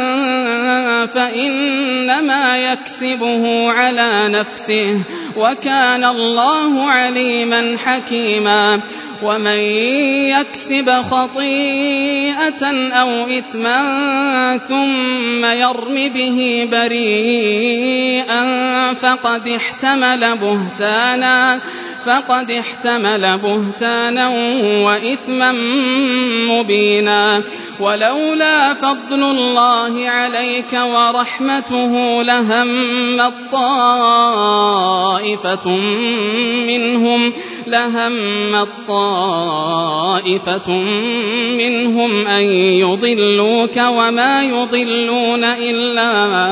فإنما يكسبه على نفسه وكان الله عليما حكيما. ومن يكسب خطيئة أو إثما ثم يرم به بريئا فقد احتمل بهتانا فقد احتمل بهتانا وإثما مبينا. ولولا فضل الله عليك ورحمته لهم طائفة منهم لهمت طائفة منهم أن يضلوك وما يضلون إلا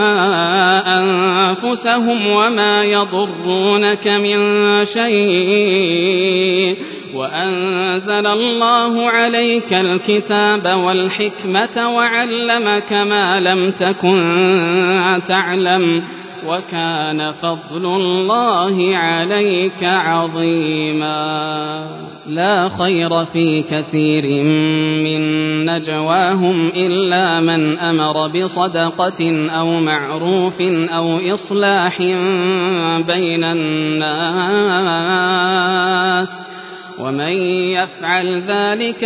أنفسهم وما يضرونك من شيء وأنزل الله عليك الكتاب والحكمة وعلمك ما لم تكن تعلم وكان فضل الله عليك عظيما. لا خير في كثير من نجواهم إلا من أمر بصدقة أو معروف أو إصلاح بين الناس ومن يفعل ذلك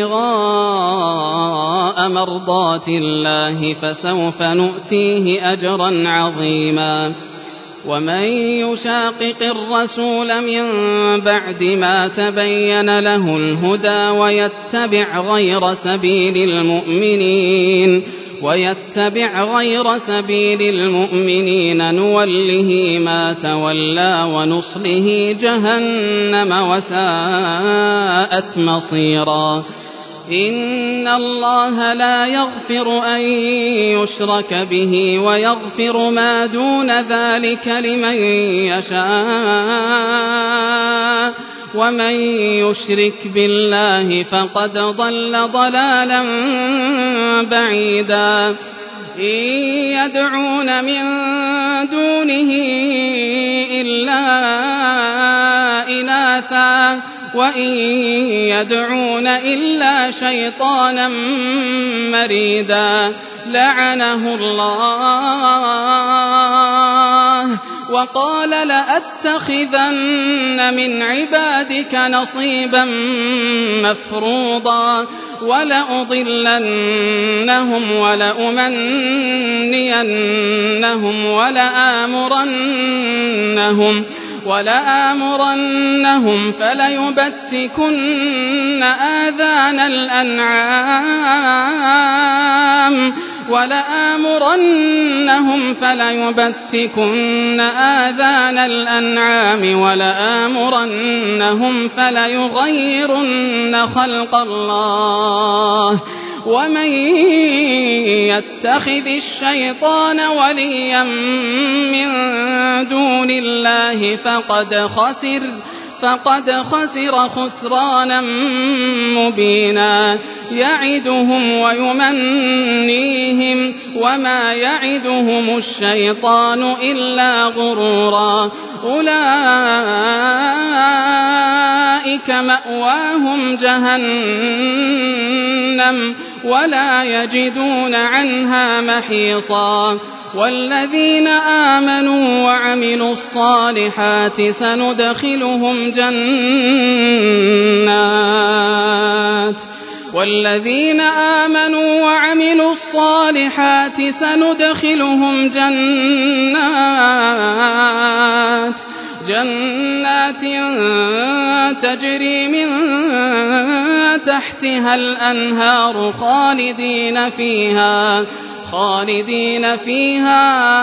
ابتغاء مرضات الله فسوف نؤتيه أجرا عظيما. ومن يشاقق الرسول من بعد ما تبين له الهدى ويتبع غير سبيل المؤمنين ويتبع غير سبيل المؤمنين نوله ما تولى ونصله جهنم وساءت مصيرا. إن الله لا يغفر أن يشرك به ويغفر ما دون ذلك لمن يشاء ومن يشرك بالله فقد ضل ضلالا بعيدا. إن يدعون من دونه إلا إناثا وإن يدعون إلا شيطانا مريدا لعنه الله وقال لأتخذن من عبادك نصيبا مفروضا ولأضلنهم ولأمنينهم ولآمرنهم ولآمرنهم فليبتكن آذان الأنعام ولآمرنهم فليبتكن آذان الأنعام ولآمرنهم فليغيرن خلق الله ومن يتخذ الشيطان وليا من دون الله فقد خسر فقد خسر خسرانا مبينا. يعدهم ويمنيهم وما يعدهم الشيطان إلا غرورا. أولئك مأواهم جهنم ولا يجدون عنها محيصا. والذين آمنوا وعملوا الصالحات سندخلهم جنات والذين آمنوا وعملوا الصالحات سندخلهم جنات جنات تجري من تحتها الأنهار خالدين فيها خالدين فيها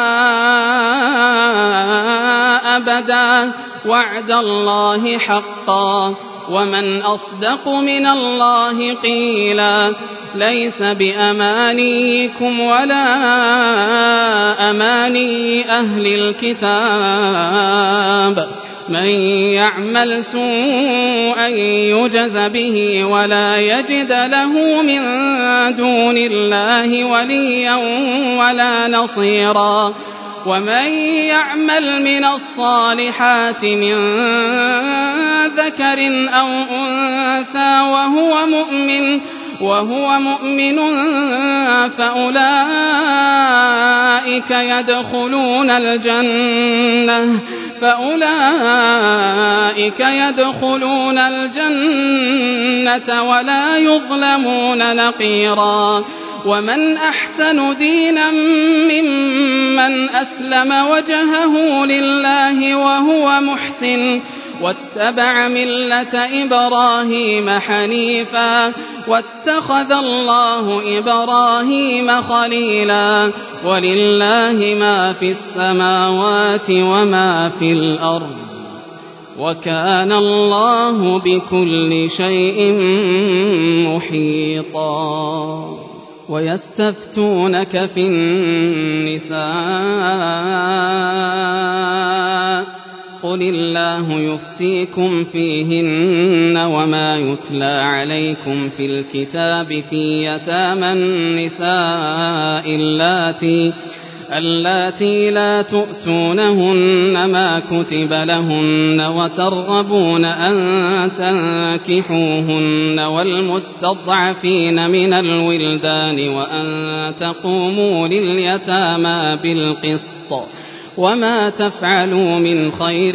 أبدا وعد الله حقا ومن أصدق من الله قيلا. ليس بأمانيكم ولا أماني أهل الكتاب من يعمل سوءا يجز به ولا يجد له من دون الله وليا ولا نصيرا. ومن يعمل من الصالحات من ذكر أو أنثى وهو مؤمن وهو مؤمن فأولئك يدخلون الجنة فأولئك يدخلون الجنة ولا يظلمون نقيرا. ومن أحسن دينا ممن أسلم وجهه لله وهو محسن واتبع ملة إبراهيم حنيفا واتخذ الله إبراهيم خليلا. ولله ما في السماوات وما في الأرض وكان الله بكل شيء محيطا. ويستفتونك في النساء قل الله يفتيكم فيهن وما يتلى عليكم في الكتاب في يتامى النساء اللاتي اللاتي لا تؤتونهن ما كتب لهن وترغبون أن تنكحوهن والمستضعفين من الولدان وأن تقوموا لليتامى بالقسط وما تفعلوا من خير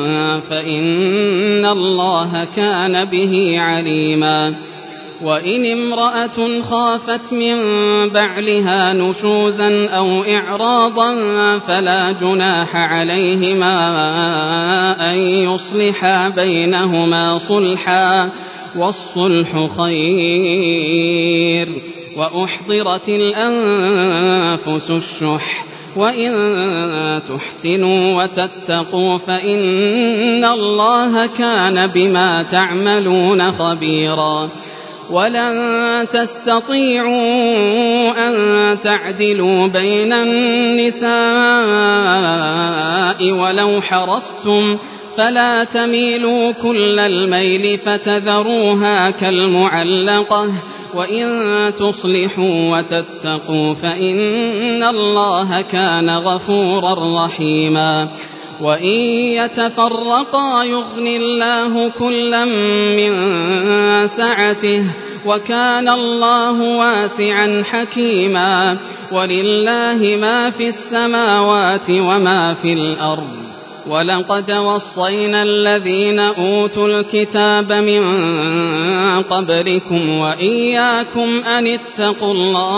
فإن الله كان به عليما. وإن امرأة خافت من بعلها نشوزا أو إعراضا فلا جناح عليهما أن يصلحا بينهما صلحا والصلح خير. وأحضرت الأنفس الشح وإن تحسنوا وتتقوا فإن الله كان بما تعملون خبيرا. ولن تستطيعوا أن تعدلوا بين النساء ولو حرصتم فلا تميلوا كل الميل فتذروها كالمعلقة وإن تصلحوا وتتقوا فإن الله كان غفورا رحيما. وإن يتفرقا يغن الله كلا من سعته وكان الله واسعا حكيما. ولله ما في السماوات وما في الأرض. ولقد وصينا الذين أوتوا الكتاب من قبلكم وإياكم أن اتقوا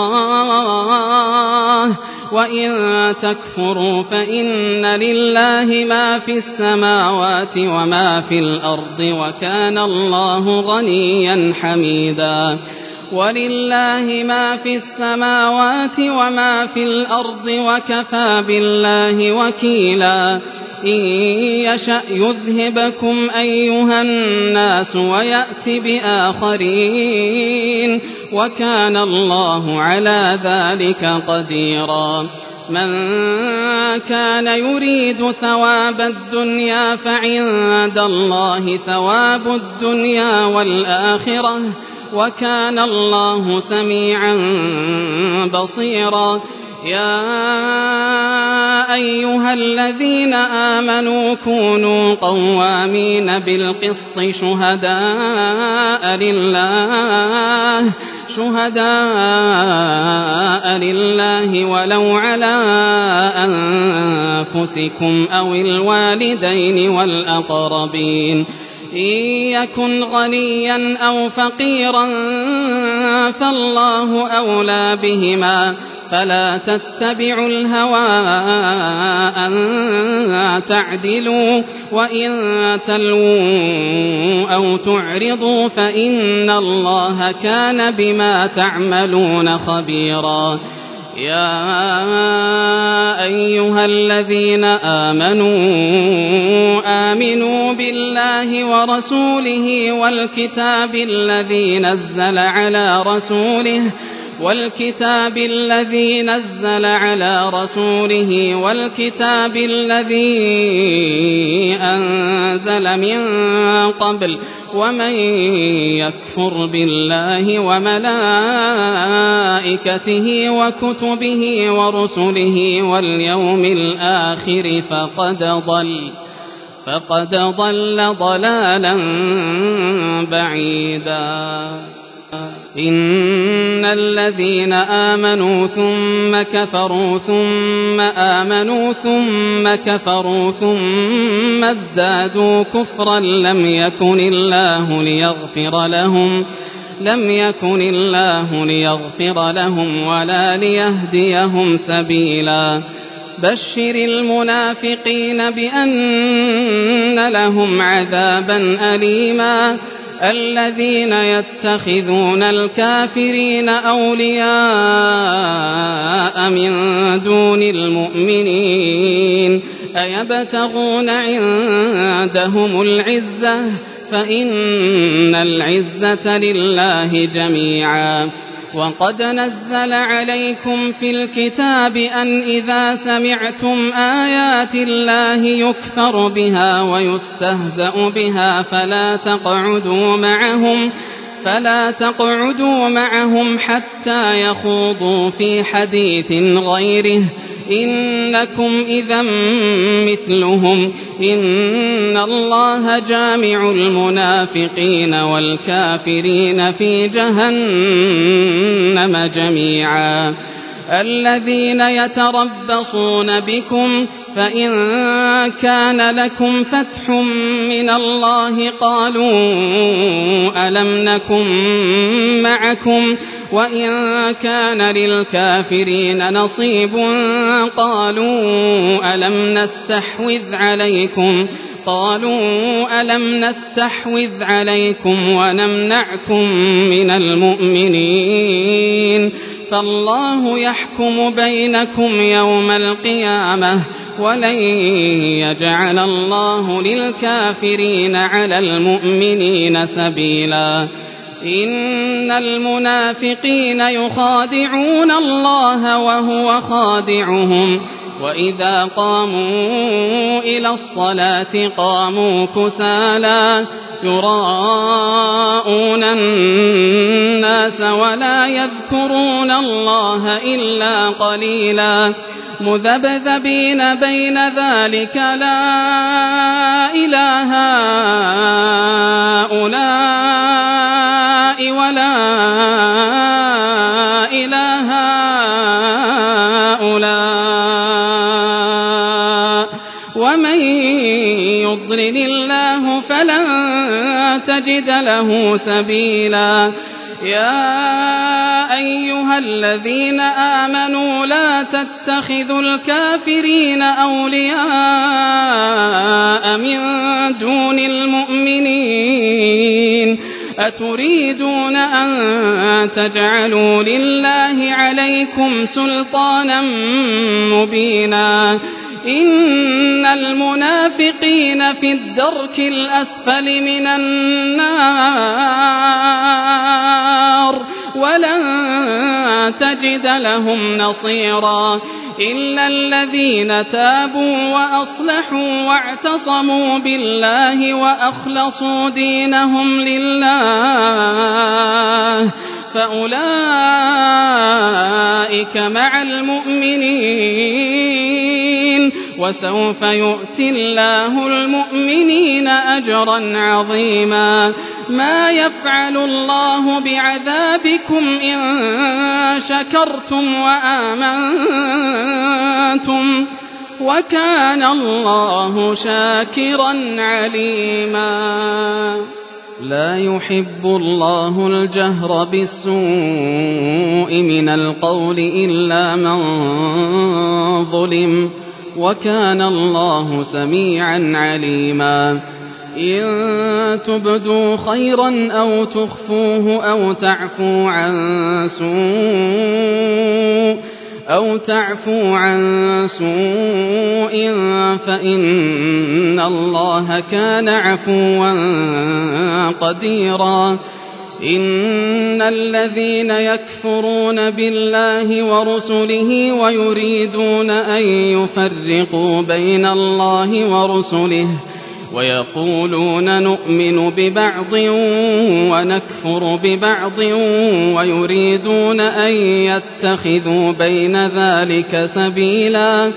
الله وإن تكفروا فإن لله ما في السماوات وما في الأرض وكان الله غنيا حميدا. ولله ما في السماوات وما في الأرض وكفى بالله وكيلا. إن يشأ يذهبكم أيها الناس ويأت بآخرين وكان الله على ذلك قديرا. من كان يريد ثواب الدنيا فعند الله ثواب الدنيا والآخرة وكان الله سميعا بصيرا. يا أيها الذين آمنوا كونوا قوامين بالقسط شهداء لله شهداء لله ولو على أنفسكم أو الوالدين والأقربين. إن يكن غنيا أو فقيرا فالله أولى بهما فلا تتبعوا الهوى أن تعدلوا وإن تلووا أو تعرضوا فإن الله كان بما تعملون خبيرا. يا أيها الذين آمنوا آمنوا بالله ورسوله والكتاب الذي نزل على رسوله والكتاب الذي نزل على رسوله والكتاب الذي أنزل من قبل ومن يكفر بالله وملائكته وكتبه ورسله واليوم الآخر فقد ضل فقد ضل ضلالا بعيدا. إن الذين آمنوا ثم كفروا ثم آمنوا ثم كفروا ثم ازدادوا كفرا لم يكن الله ليغفر لهم لم يكن الله ليغفر لهم ولا ليهديهم سبيلا. بشر المنافقين بأن لهم عذابا أليما. الذين يتخذون الكافرين أولياء من دون المؤمنين أيبتغون عندهم العزة فإن العزة لله جميعا. وقد نزل عليكم في الكتاب أن إذا سمعتم آيات الله يكفر بها ويستهزأ بها فلا تقعدوا معهم فلا تقعدوا معهم حتى يخوضوا في حديث غيره إنكم إذا مثلهم إن الله جامع المنافقين والكافرين في جهنم جميعا. الذين يتربصون بكم فإن كان لكم فتح من الله قالوا ألم نكن معكم وإن كان للكافرين نصيب قالوا ألم نستحوذ عليكم قالوا ألم نستحوذ عليكم ونمنعكم من المؤمنين فالله يحكم بينكم يوم القيامة ولن يجعل الله للكافرين على المؤمنين سبيلا. إن المنافقين يخادعون الله وهو خادعهم وإذا قاموا إلى الصلاة قاموا كسالى يراءون الناس ولا يذكرون الله إلا قليلا مذبذبين بين ذلك لا إله هؤلاء ولا إله هؤلاء ومن يضلل الله فلن تجد له سبيلا. يا أيها الذين آمنوا لا تتخذوا الكافرين أولياء من دون المؤمنين أتريدون أن تجعلوا لله عليكم سلطانا مبينا. إن المنافقين في الدرك الأسفل من النار ولن تجد لهم نصيرا إلا الذين تابوا وأصلحوا واعتصموا بالله وأخلصوا دينهم لله فأولئك مع المؤمنين وسوف يؤتي الله المؤمنين أجرا عظيما. ما يفعل الله بعذابكم إن شكرتم وآمنتم وكان الله شاكرا عليما. لا يحب الله الجهر بالسوء من القول إلا من ظلم وكان الله سميعا عليما. إن تبدوا خيرا أو تخفوه أو تعفو عن سوء أو تعفو عن سوء فإن الله كان عفوا قديرا. إن الذين يكفرون بالله ورسله ويريدون أن يفرقوا بين الله ورسله ويقولون نؤمن ببعض ونكفر ببعض ويريدون أن يتخذوا بين ذلك سبيلا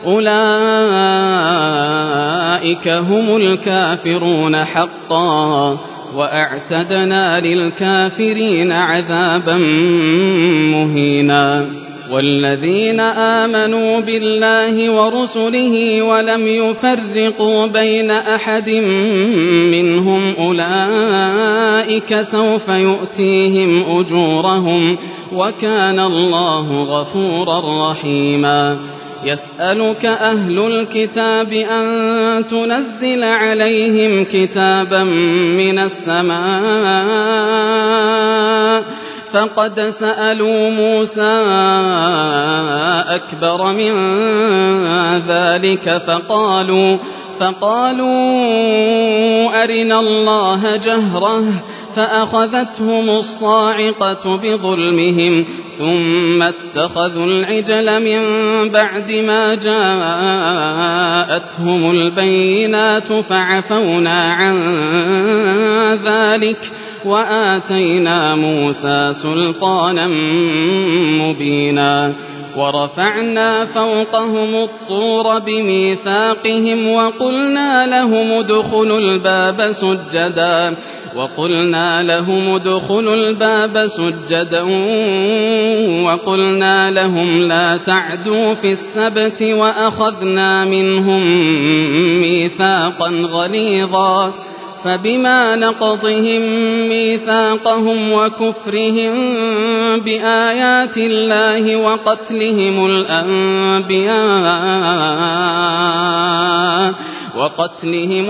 أولئك هم الكافرون حقا وأعتدنا للكافرين عذابا مهينا. والذين آمنوا بالله ورسله ولم يفرقوا بين أحد منهم أولئك سوف يؤتيهم أجورهم وكان الله غفورا رحيما. يسألك أهل الكتاب أن تنزل عليهم كتابا من السماء فقد سألوا موسى أكبر من ذلك فقالوا فقالوا أرنا الله جهرة فأخذتهم الصاعقة بظلمهم ثم اتخذوا العجل من بعد ما جاءتهم البينات فعفونا عن ذلك وآتينا موسى سلطانا مبينا ورفعنا فوقهم الطور بميثاقهم وقلنا لهم ادخلوا الباب سجدا وقلنا لهم ادخلوا الباب سجدا وقلنا لهم لا تعدوا في السبت وأخذنا منهم ميثاقا غليظا فبما نقضهم ميثاقهم وكفرهم بآيات الله وقتلهم الأنبياء وقتلهم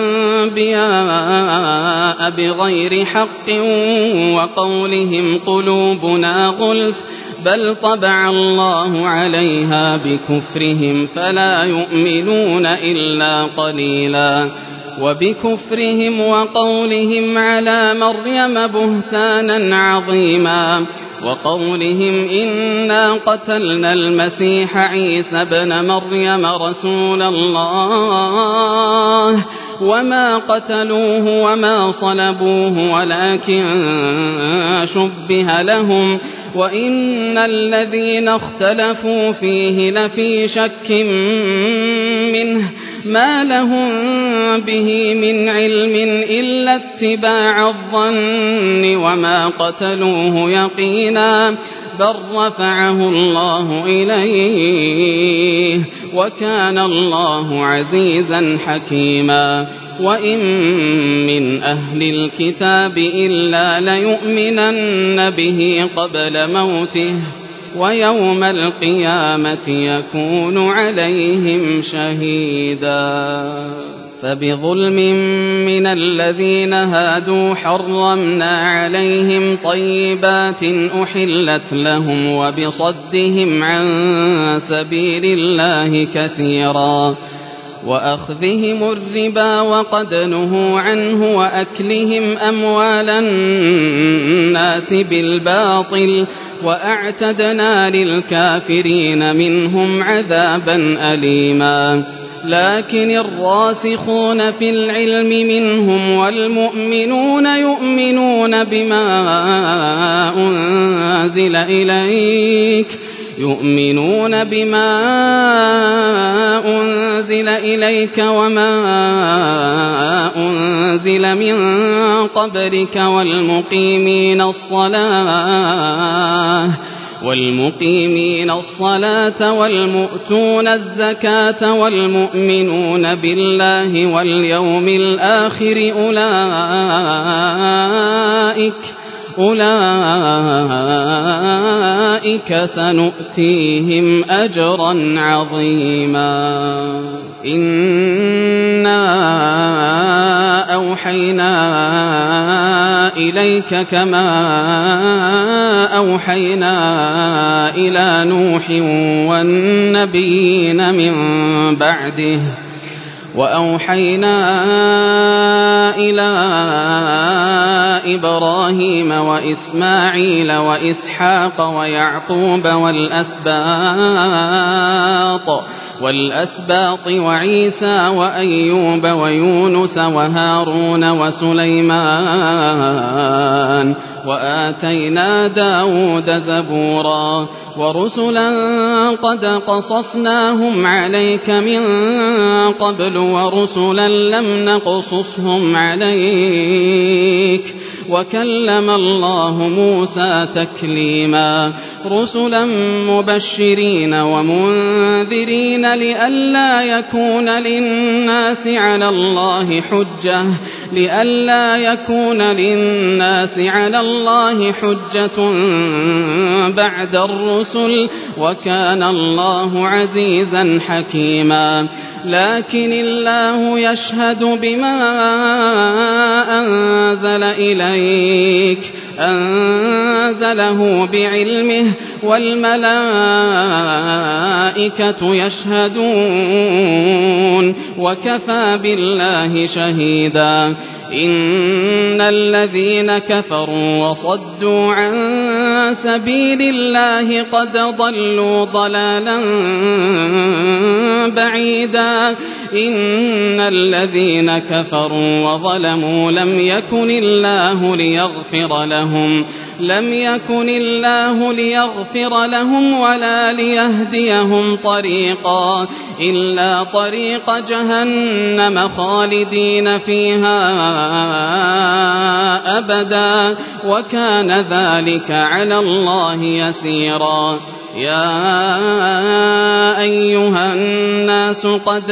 الأنبياء بغير حق وقولهم قلوبنا غلف بل طبع الله عليها بكفرهم فلا يؤمنون إلا قليلا وبكفرهم وقولهم على مريم بهتانا عظيما وقولهم إنا قتلنا المسيح عيسى ابن مريم رسول الله وما قتلوه وما صلبوه ولكن شبه لهم وإن الذين اختلفوا فيه لفي شك منه ما لهم به من علم إلا اتباع الظن وما قتلوه يقينا بل رفعه الله إليه وكان الله عزيزا حكيما وإن من أهل الكتاب إلا ليؤمنن به قبل موته ويوم القيامة يكون عليهم شهيدا فبظلم من الذين هادوا حرمنا عليهم طيبات أحلت لهم وبصدهم عن سبيل الله كثيرا وأخذهم الربا وقد نهوا عنه وأكلهم أموال الناس بالباطل وأعتدنا للكافرين منهم عذابا أليما لكن الراسخون في العلم منهم والمؤمنون يؤمنون بما أنزل إليك يؤمنون بما أنزل إليك وما أنزل من قبلك والمقيمين الصلاة والمقيمين الصلاة والمؤتون الزكاة والمؤمنون بالله واليوم الآخر أولئك أولئك سنؤتيهم أجرا عظيما إنا أوحينا إليك كما أوحينا إلى نوح والنبيين من بعده وأوحينا إلى إبراهيم وإسماعيل وإسحاق ويعقوب والأسباط والأسباط وعيسى وأيوب ويونس وهارون وسليمان وآتينا داود زبورا ورسلا قد قصصناهم عليك من قبل ورسلا لم نقصصهم عليك وكلم الله موسى تكليما رسلا مبشرين ومنذرين لئلا يكون للناس على الله حجة لئلا يكون للناس على الله حجة بعد الرسل وكان الله عزيزا حكيما لكن الله يشهد بما أنزل إليك أنزله بعلمه والملائكة يشهدون وكفى بالله شهيدا إن الذين كفروا وصدوا عن سبيل الله قد ضلوا ضلالا بعيدا إن الذين كفروا وظلموا لم يكن الله ليغفر لهم لم يكن الله ليغفر لهم ولا ليهديهم طريقا إلا طريق جهنم خالدين فيها أبدا وكان ذلك على الله يسيرا يا أيها الناس قد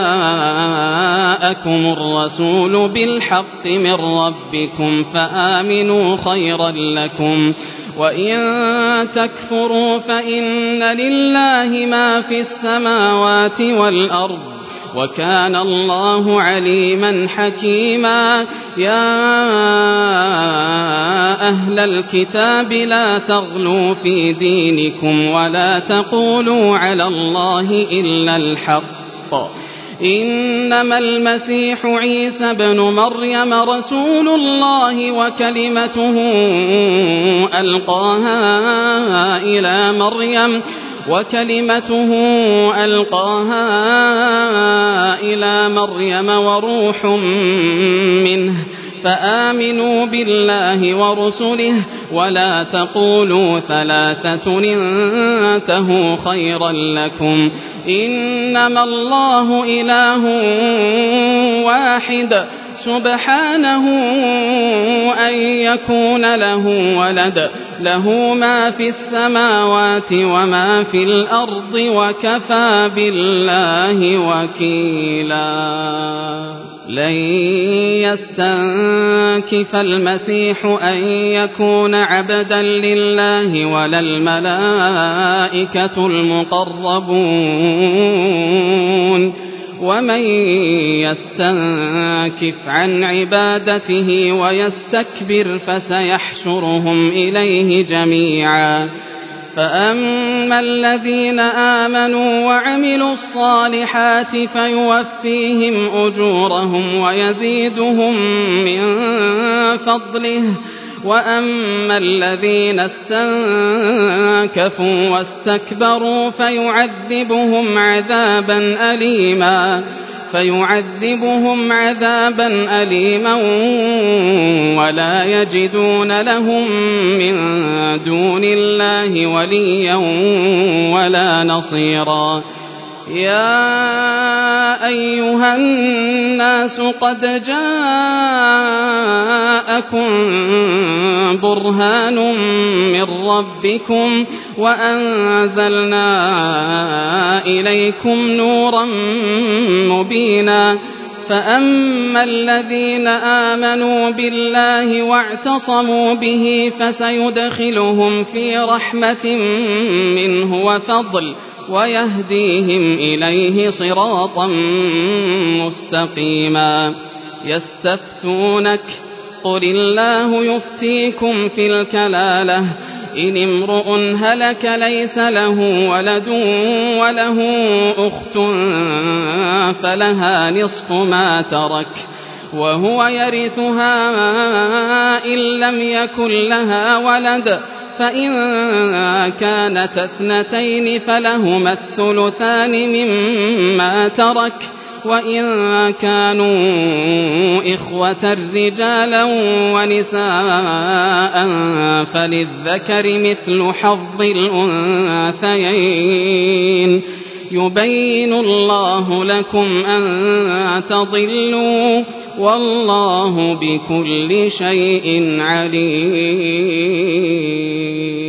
جاءكم الرسول بالحق من ربكم فآمنوا خيرا لكم وإن تكفروا فإن لله ما في السماوات والأرض وكان الله عليما حكيما يا أهل الكتاب لا تغلوا في دينكم ولا تقولوا على الله إلا الحق إنما المسيح عيسى بن مريم رسول الله وكلمته ألقاها إلى مريم وكلمته ألقاها إلى مريم وروح منه فآمنوا بالله ورسله ولا تقولوا ثلاثة انتهوا خيرا لكم إنما الله إله واحد سبحانه أن يكون له ولد له ما في السماوات وما في الأرض وكفى بالله وكيلا لن يستنكف المسيح أن يكون عبدا لله ولا الملائكة المقربون ومن يستنكف عن عبادته ويستكبر فسيحشرهم إليه جميعا فأما الذين آمنوا وعملوا الصالحات فيوفيهم أجورهم ويزيدهم من فضله وأما الذين استنكفوا واستكبروا فيعذبهم عذابا أليما فيعذبهم عذابا أليما ولا يجدون لهم من دون الله وليا ولا نصيرا يا أيها الناس قد جاءكم برهان من ربكم وأنزلنا إليكم نورا مبينا فأما الذين آمنوا بالله واعتصموا به فسيدخلهم في رحمة منه وفضل ويهديهم إليه صراطا مستقيما يستفتونك قل الله يفتيكم في الكلالة إن امرؤ هلك ليس له ولد وله أخت فلها نصف ما ترك وهو يرثها إن لم يكن لها ولد فإن كانت اثنتين فلهما الثلثان مما ترك وإن كانوا إخوة رجالا ونساء فللذكر مثل حظ الأنثيين يبين الله لكم أن تضلوا والله بكل شيء عليم